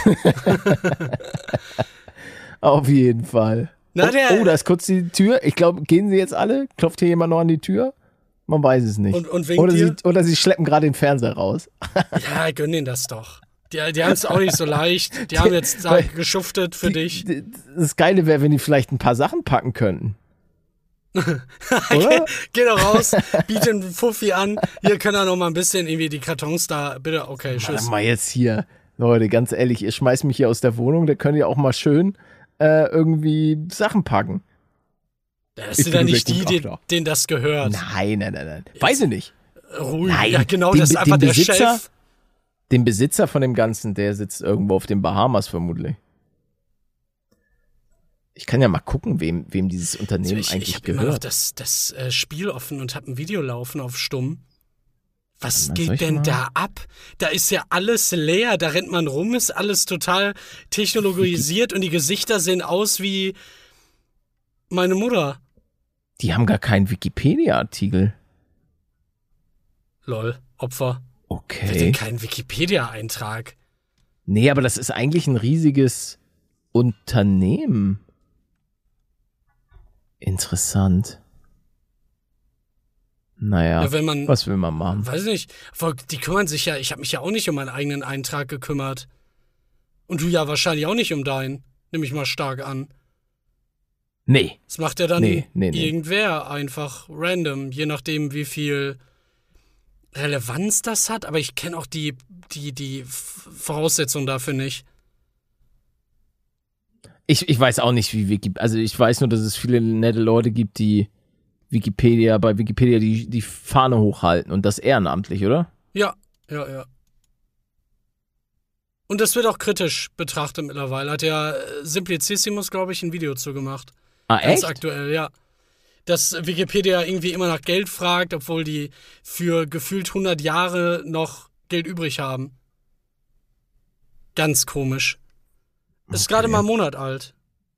Auf jeden Fall. Na, oh, der, oh, da ist kurz die Tür. Ich glaube, gehen sie jetzt alle? Klopft hier jemand noch an die Tür? Man weiß es nicht. Und, und oder, sie, oder sie schleppen gerade den Fernseher raus. Ja, gönn denen das doch. Die, die haben es auch nicht so leicht. Die haben jetzt da geschuftet für die, dich. Das Geile wäre, wenn die vielleicht ein paar Sachen packen könnten. Geh, geh doch raus, biete einen Fuffi an. Hier können wir noch mal ein bisschen irgendwie die Kartons da. Bitte, okay, tschüss. Warte mal jetzt hier. Leute, ganz ehrlich, ihr schmeißt mich hier aus der Wohnung, da könnt ihr auch mal schön äh, irgendwie Sachen packen. Das sind ja nicht die, die, denen das gehört. Nein, nein, nein, nein. Weiß ich nicht. Ruhig. Nein, ja, genau, den, das ist einfach der Besitzer, Chef. Den Besitzer von dem Ganzen, der sitzt irgendwo auf den Bahamas vermutlich. Ich kann ja mal gucken, wem, wem dieses Unternehmen also ich, eigentlich ich hab gehört. Ich habe das, das äh, Spiel offen und habe ein Video laufen auf Stumm. Was Was geht denn da ab? Da ist ja alles leer, da rennt man rum, ist alles total technologisiert und die Gesichter sehen aus wie meine Mutter. Die haben gar keinen Wikipedia-Artikel. Lol, Opfer. Okay. Wer denn keinen Wikipedia-Eintrag? Nee, aber das ist eigentlich ein riesiges Unternehmen. Interessant. Naja, ja, wenn man, was will man machen? Weiß nicht. Die kümmern sich ja, ich habe mich ja auch nicht um meinen eigenen Eintrag gekümmert. Und du ja wahrscheinlich auch nicht um deinen. Nehme ich mal stark an. Nee. Das macht ja dann nee, nee, nee. irgendwer einfach random, je nachdem, wie viel Relevanz das hat. Aber ich kenne auch die, die, die Voraussetzungen dafür nicht. Ich, ich weiß auch nicht, wie Wikipedia. Also ich weiß nur, dass es viele nette Leute gibt, die Wikipedia, bei Wikipedia die, die Fahne hochhalten und das ehrenamtlich, oder? Ja, ja, ja. Und das wird auch kritisch betrachtet mittlerweile. Hat ja Simplicissimus, glaube ich, ein Video zu gemacht. Ah, Ganz echt? aktuell, ja. Dass Wikipedia irgendwie immer nach Geld fragt, obwohl die für gefühlt hundert Jahre noch Geld übrig haben. Ganz komisch. Ist Okay. gerade mal einen Monat alt.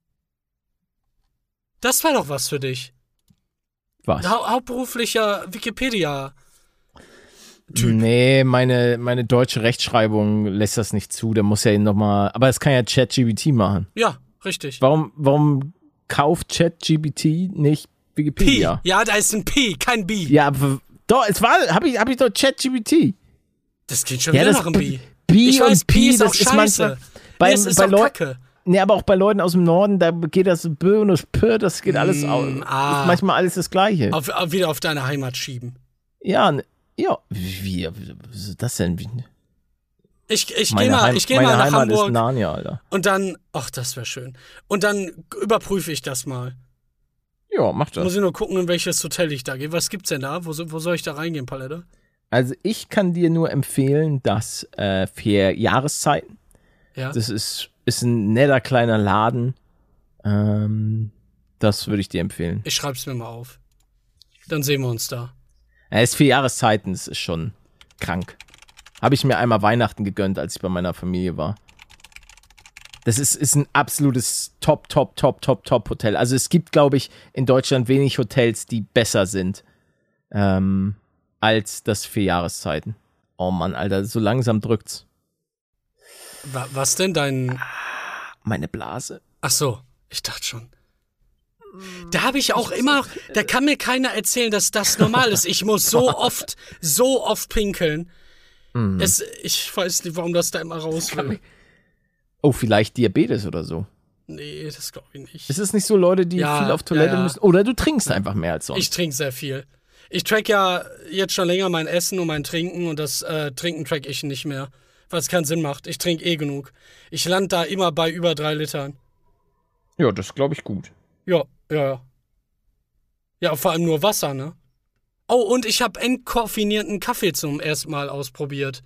Das war doch was für dich. Was? Hau- hauptberuflicher Wikipedia. Typ. Nee, meine, meine deutsche Rechtschreibung lässt das nicht zu. Der muss ja nochmal. Aber das kann ja ChatGPT machen. Ja, richtig. Warum, warum kauft ChatGPT nicht P. Wikipedia? Ja, da ist ein P, kein B. Ja, aber doch, es war, hab ich, hab ich doch ChatGPT. Das klingt schon Ja, wieder das nach einem B. B Ich weiß, und P P, ist das auch ist scheiße. manchmal. bei, nee, es ist bei doch Leu- Kacke. Nee, aber auch bei Leuten aus dem Norden, da geht das Bö und das Pö, das geht alles Mm, aus. ah. Ist manchmal alles das Gleiche. Auf, auf, wieder auf deine Heimat schieben. Ja, n- ja. Wie, wie, was ist das denn? Wie, Ich, ich gehe meine mal, Heim- ich geh meine mal nach Heimat Hamburg ist Narnia, Alter. und dann, ach, das wäre schön. Und dann überprüfe ich das mal. Ja, mach das. Muss ich nur gucken, in welches Hotel ich da gehe. Was gibt's denn da? Wo, so- wo soll ich da reingehen, Palette? Also ich kann dir nur empfehlen, dass äh, für Jahreszeiten, Ja. das ist, ist ein netter kleiner Laden, ähm, das würde ich dir empfehlen. Ich schreib's mir mal auf. Dann sehen wir uns da. Es ist vier Jahreszeiten, das ist schon krank. Habe ich mir einmal Weihnachten gegönnt, als ich bei meiner Familie war. Das ist, ist ein absolutes Top, Top, Top, Top, Top Hotel. Also es gibt, glaube ich, in Deutschland wenig Hotels, die besser sind ähm, als das vier Jahreszeiten. Oh Mann, Alter, so langsam drückt's. Wa- Was denn dein... Meine Blase. Ach so, ich dachte schon. Da habe ich auch immer, da kann mir keiner erzählen, dass das normal ist. Ich muss so oft, so oft pinkeln. Es, ich weiß nicht, warum das da immer raus will. Oh, vielleicht Diabetes oder so. Nee, das glaube ich nicht. Ist es nicht so Leute, die Ja, viel auf Toilette ja, ja. müssen? Oder du trinkst einfach mehr als sonst. Ich trinke sehr viel. Ich track ja jetzt schon länger mein Essen und mein Trinken und das äh, Trinken track ich nicht mehr, weil es keinen Sinn macht. Ich trinke eh genug. Ich lande da immer bei über drei Litern. Ja, das glaube ich gut. Ja, ja, ja. Ja, vor allem nur Wasser, ne? Oh, und ich habe entkoffinierten Kaffee zum ersten Mal ausprobiert.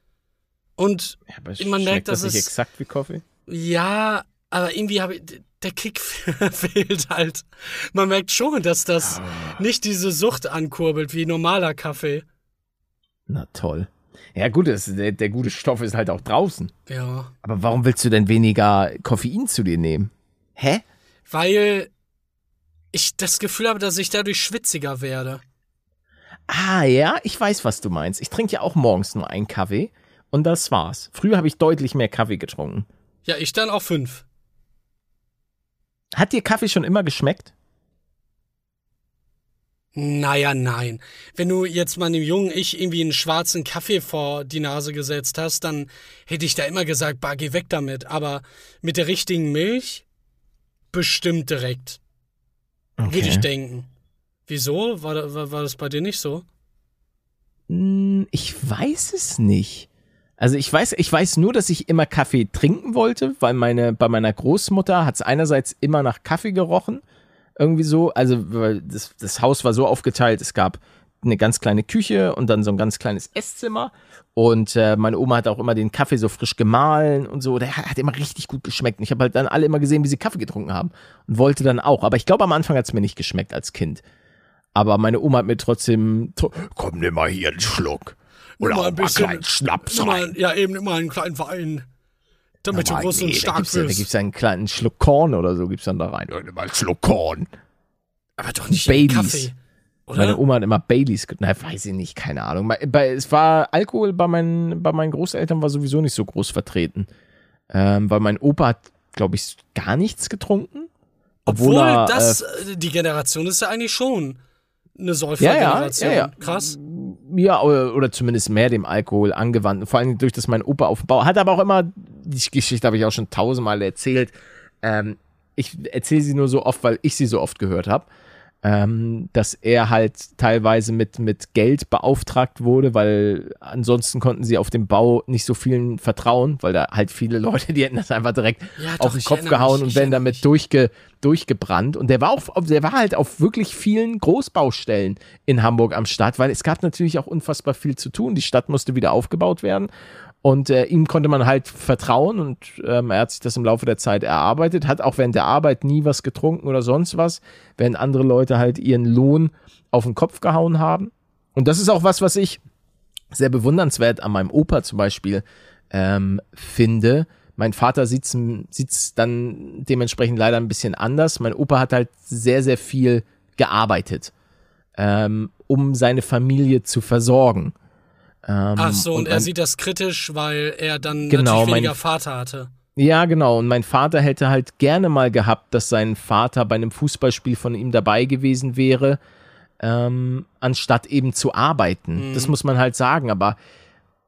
Und Ja, aber man merkt, das dass nicht es... exakt wie Kaffee. Ja, aber irgendwie habe ich... Der Kick fehlt halt. Man merkt schon, dass das nicht diese Sucht ankurbelt wie normaler Kaffee. Na toll. Ja gut, das, der, der gute Stoff ist halt auch draußen. Ja. Aber warum willst du denn weniger Koffein zu dir nehmen? Hä? Weil ich das Gefühl habe, dass ich dadurch schwitziger werde. Ah ja, ich weiß, was du meinst. Ich trinke ja auch morgens nur einen Kaffee und das war's. Früher habe ich deutlich mehr Kaffee getrunken. Ja, ich dann auch fünf. Hat dir Kaffee schon immer geschmeckt? Naja, nein. Wenn du jetzt meinem jungen Ich irgendwie einen schwarzen Kaffee vor die Nase gesetzt hast, dann hätte ich da immer gesagt, bah, geh weg damit. Aber mit der richtigen Milch bestimmt direkt. Okay. Würde ich denken. Wieso? War, da- war, war das bei dir nicht so? Hm, ich weiß es nicht. Also ich weiß, ich weiß nur, dass ich immer Kaffee trinken wollte, weil meine, bei meiner Großmutter hat es einerseits immer nach Kaffee gerochen. Irgendwie so, also weil das, das Haus war so aufgeteilt, es gab eine ganz kleine Küche und dann so ein ganz kleines Esszimmer und äh, meine Oma hat auch immer den Kaffee so frisch gemahlen und so, der hat, hat immer richtig gut geschmeckt und ich habe halt dann alle immer gesehen, wie sie Kaffee getrunken haben und wollte dann auch, aber ich glaube am Anfang hat es mir nicht geschmeckt als Kind, aber meine Oma hat mir trotzdem, komm, nimm mal hier einen Schluck oder auch mal einen kleinen Schnaps nimm rein. mal, ja, eben immer einen kleinen Wein. Damit du Aber groß nee, und da stark gibt's ja, da wirst. gibt's ja einen kleinen Schluck Korn oder so, gibt's dann da rein. Ja, nimm mal einen Schluck Korn. Aber doch nicht Baileys. in Kaffee. Oder? Meine Oma hat immer Baileys, ge- na, weiß ich nicht, keine Ahnung. Bei, bei, es war, Alkohol bei meinen, bei meinen Großeltern war sowieso nicht so groß vertreten. Ähm, weil mein Opa hat, glaube ich, gar nichts getrunken. Obwohl, Obwohl er, das, äh, äh, die Generation ist ja eigentlich schon eine ja, Säufergeneration. ja, ja. Krass. Ja, oder, oder zumindest mehr dem Alkohol angewandt. Vor allem durch das mein Opa auf dem Bau. Hat aber auch immer, die Geschichte habe ich auch schon tausendmal erzählt. Ähm, ich erzähle sie nur so oft, weil ich sie so oft gehört habe. Ähm, dass er halt teilweise mit, mit Geld beauftragt wurde, weil ansonsten konnten sie auf dem Bau nicht so vielen vertrauen, weil da halt viele Leute, die hätten das einfach direkt Ja, auf doch, den ich Kopf erinnere gehauen mich, und ich wären erinnere damit mich. durchge, durchgebrannt. Und der war auch, der war halt auf wirklich vielen Großbaustellen in Hamburg am Start, weil es gab natürlich auch unfassbar viel zu tun. Die Stadt musste wieder aufgebaut werden. Und äh, ihm konnte man halt vertrauen und ähm, er hat sich das im Laufe der Zeit erarbeitet, hat auch während der Arbeit nie was getrunken oder sonst was, während andere Leute halt ihren Lohn auf den Kopf gehauen haben. Und das ist auch was, was ich sehr bewundernswert an meinem Opa zum Beispiel ähm, finde. Mein Vater sieht's, sieht's dann dementsprechend leider ein bisschen anders. Mein Opa hat halt sehr, sehr viel gearbeitet, ähm, um seine Familie zu versorgen. Ähm, Ach so, und, und er mein, sieht das kritisch, weil er dann Genau, natürlich weniger mein- Vater hatte. Ja, genau. Und mein Vater hätte halt gerne mal gehabt, dass sein Vater bei einem Fußballspiel von ihm dabei gewesen wäre, ähm, anstatt eben zu arbeiten. Mhm. Das muss man halt sagen. Aber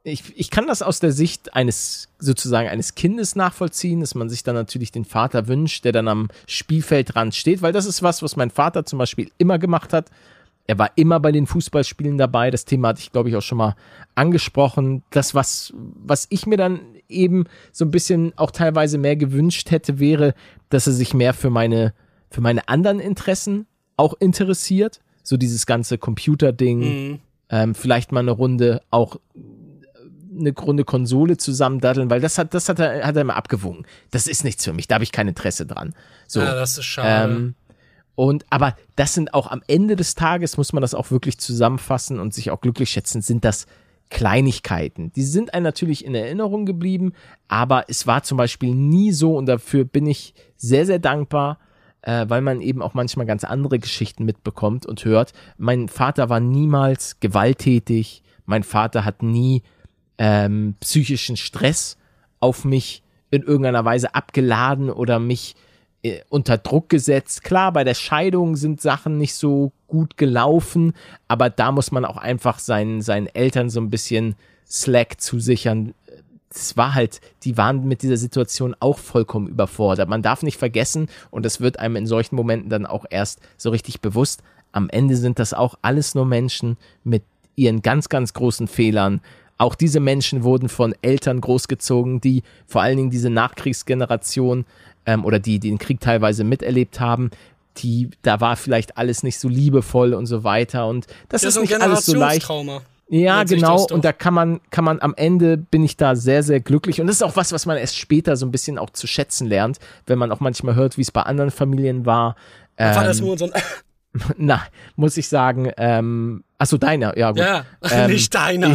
ich, ich kann das aus der Sicht eines, sozusagen eines Kindes nachvollziehen, dass man sich dann natürlich den Vater wünscht, der dann am Spielfeldrand steht, weil das ist was, was mein Vater zum Beispiel immer gemacht hat. Er war immer bei den Fußballspielen dabei. Das Thema hatte ich, glaube ich, auch schon mal angesprochen. Das, was, was ich mir dann eben so ein bisschen auch teilweise mehr gewünscht hätte, wäre, dass er sich mehr für meine, für meine anderen Interessen auch interessiert. So dieses ganze Computerding, mhm. ähm, vielleicht mal eine Runde auch eine Runde Konsole zusammen daddeln, weil das hat, das hat er, hat er immer abgewogen. Das ist nichts für mich, da habe ich kein Interesse dran. So, ja, das ist schade. Ähm, und, aber das sind auch am Ende des Tages, muss man das auch wirklich zusammenfassen und sich auch glücklich schätzen, sind das Kleinigkeiten. Die sind einem natürlich in Erinnerung geblieben, aber es war zum Beispiel nie so, und dafür bin ich sehr, sehr dankbar, äh, weil man eben auch manchmal ganz andere Geschichten mitbekommt und hört. Mein Vater war niemals gewalttätig, mein Vater hat nie ähm, psychischen Stress auf mich in irgendeiner Weise abgeladen oder mich äh, unter Druck gesetzt. Klar, bei der Scheidung sind Sachen nicht so gut gelaufen, aber da muss man auch einfach seinen, seinen Eltern so ein bisschen Slack zusichern. Es war halt, die waren mit dieser Situation auch vollkommen überfordert. Man darf nicht vergessen, und das wird einem in solchen Momenten dann auch erst so richtig bewusst, am Ende sind das auch alles nur Menschen mit ihren ganz, ganz großen Fehlern. Auch diese Menschen wurden von Eltern großgezogen, die vor allen Dingen diese Nachkriegsgeneration ähm, oder die, die den Krieg teilweise miterlebt haben, die, da war vielleicht alles nicht so liebevoll und so weiter, und das, das ist nicht alles so leicht. Ja, genau, und da kann man, kann man am Ende, bin ich da sehr, sehr glücklich, und das ist auch was, was man erst später so ein bisschen auch zu schätzen lernt, wenn man auch manchmal hört, wie es bei anderen Familien war. Ähm, war das nur so ein Na, muss ich sagen, ähm, achso, deiner, ja gut. Ja, ähm, nicht deiner.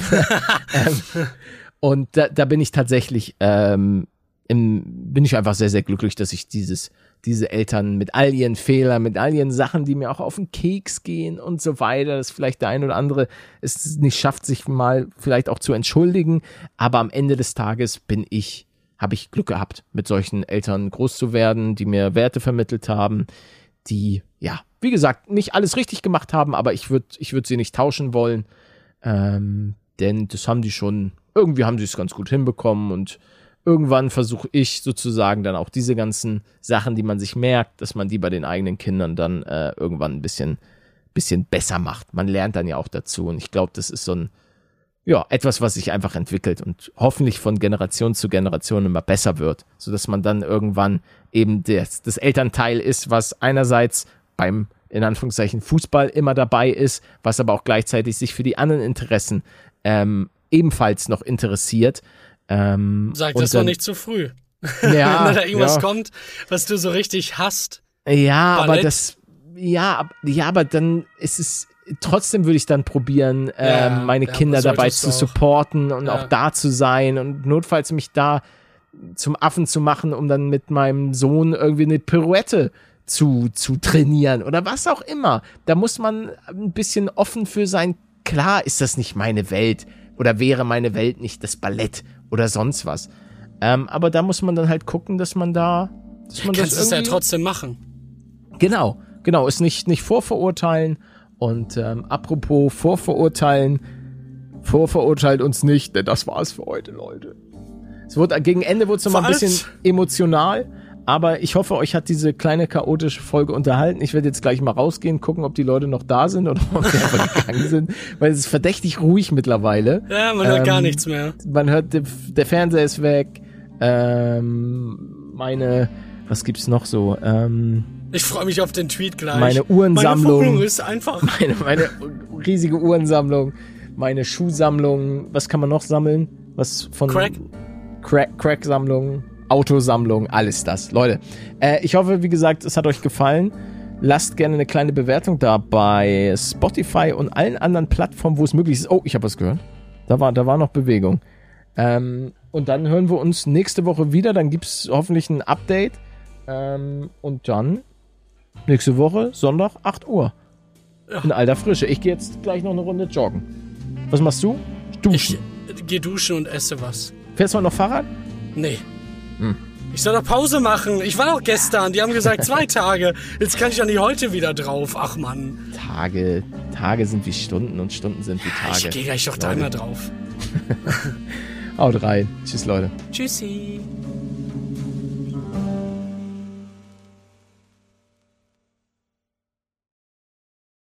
ähm, und da, da bin ich tatsächlich, ähm, im, bin ich einfach sehr, sehr glücklich, dass ich dieses, diese Eltern mit all ihren Fehlern, mit all ihren Sachen, die mir auch auf den Keks gehen und so weiter, dass vielleicht der ein oder andere es nicht schafft, sich mal vielleicht auch zu entschuldigen, aber am Ende des Tages bin ich, habe ich Glück gehabt, mit solchen Eltern groß zu werden, die mir Werte vermittelt haben, die, ja, wie gesagt, nicht alles richtig gemacht haben, aber ich würde ich würd sie nicht tauschen wollen, ähm, denn das haben die schon, irgendwie haben sie es ganz gut hinbekommen, und irgendwann versuche ich sozusagen dann auch diese ganzen Sachen, die man sich merkt, dass man die bei den eigenen Kindern dann äh, irgendwann ein bisschen, bisschen besser macht. Man lernt dann ja auch dazu, und ich glaube, das ist so ein, ja, etwas, was sich einfach entwickelt und hoffentlich von Generation zu Generation immer besser wird, sodass man dann irgendwann eben das, das Elternteil ist, was einerseits beim, in Anführungszeichen, Fußball immer dabei ist, was aber auch gleichzeitig sich für die anderen Interessen ähm, ebenfalls noch interessiert. Ähm, Sag das doch nicht zu früh. Ja, wenn da irgendwas ja. kommt, was du so richtig hasst. Ja, Ballett. aber das, ja, ab- ja, aber dann ist es, trotzdem würde ich dann probieren, Ja, ähm, meine ja, Kinder dabei solltest zu du auch. supporten und Ja. auch da zu sein und notfalls mich da zum Affen zu machen, um dann mit meinem Sohn irgendwie eine Pirouette zu, zu trainieren oder was auch immer. Da muss man ein bisschen offen für sein. Klar ist das nicht meine Welt oder wäre meine Welt nicht das Ballett oder sonst was. Ähm, aber da muss man dann halt gucken, dass man da, dass man Kannst das es ja irgendwie... trotzdem machen. Genau, genau, ist nicht, nicht vorverurteilen. Und ähm, apropos vorverurteilen, vorverurteilt uns nicht, denn das war's für heute, Leute. Es wurde, gegen Ende wurde es nochmal ein Was? bisschen emotional, aber ich hoffe, euch hat diese kleine chaotische Folge unterhalten. Ich werde jetzt gleich mal rausgehen, gucken, ob die Leute noch da sind oder ob die einfach gegangen sind, weil es ist verdächtig ruhig mittlerweile. Ja, man hört Ähm, gar nichts mehr. Man hört, der, der Fernseher ist weg, ähm, meine, was gibt's noch so, ähm, Ich freue mich auf den Tweet gleich. meine Uhrensammlung. Meine Wohnung ist einfach... Meine, meine riesige Uhrensammlung, meine Schuhsammlung, was kann man noch sammeln? Was von Crack? Crack, Crack-Sammlung, Autosammlung, alles das. Leute, äh, ich hoffe, wie gesagt, es hat euch gefallen. Lasst gerne eine kleine Bewertung da bei Spotify und allen anderen Plattformen, wo es möglich ist. Oh, ich habe was gehört. Da war, da war noch Bewegung. Ähm, und dann hören wir uns nächste Woche wieder. Dann gibt es hoffentlich ein Update. Ähm, und dann nächste Woche, Sonntag, acht Uhr. Ja. In alter Frische. Ich gehe jetzt gleich noch eine Runde joggen. Was machst du? Duschen. Ich geh duschen und esse was. Fährst du heute noch Fahrrad? Nee. Hm. Ich soll doch Pause machen. Ich war doch gestern. Die haben gesagt zwei Tage. Jetzt kann ich doch nicht heute wieder drauf. Ach Mann. Tage, Tage sind wie Stunden und Stunden sind wie Tage. Ich gehe gleich doch da Leute. immer drauf. Haut rein. Tschüss, Leute. Tschüssi.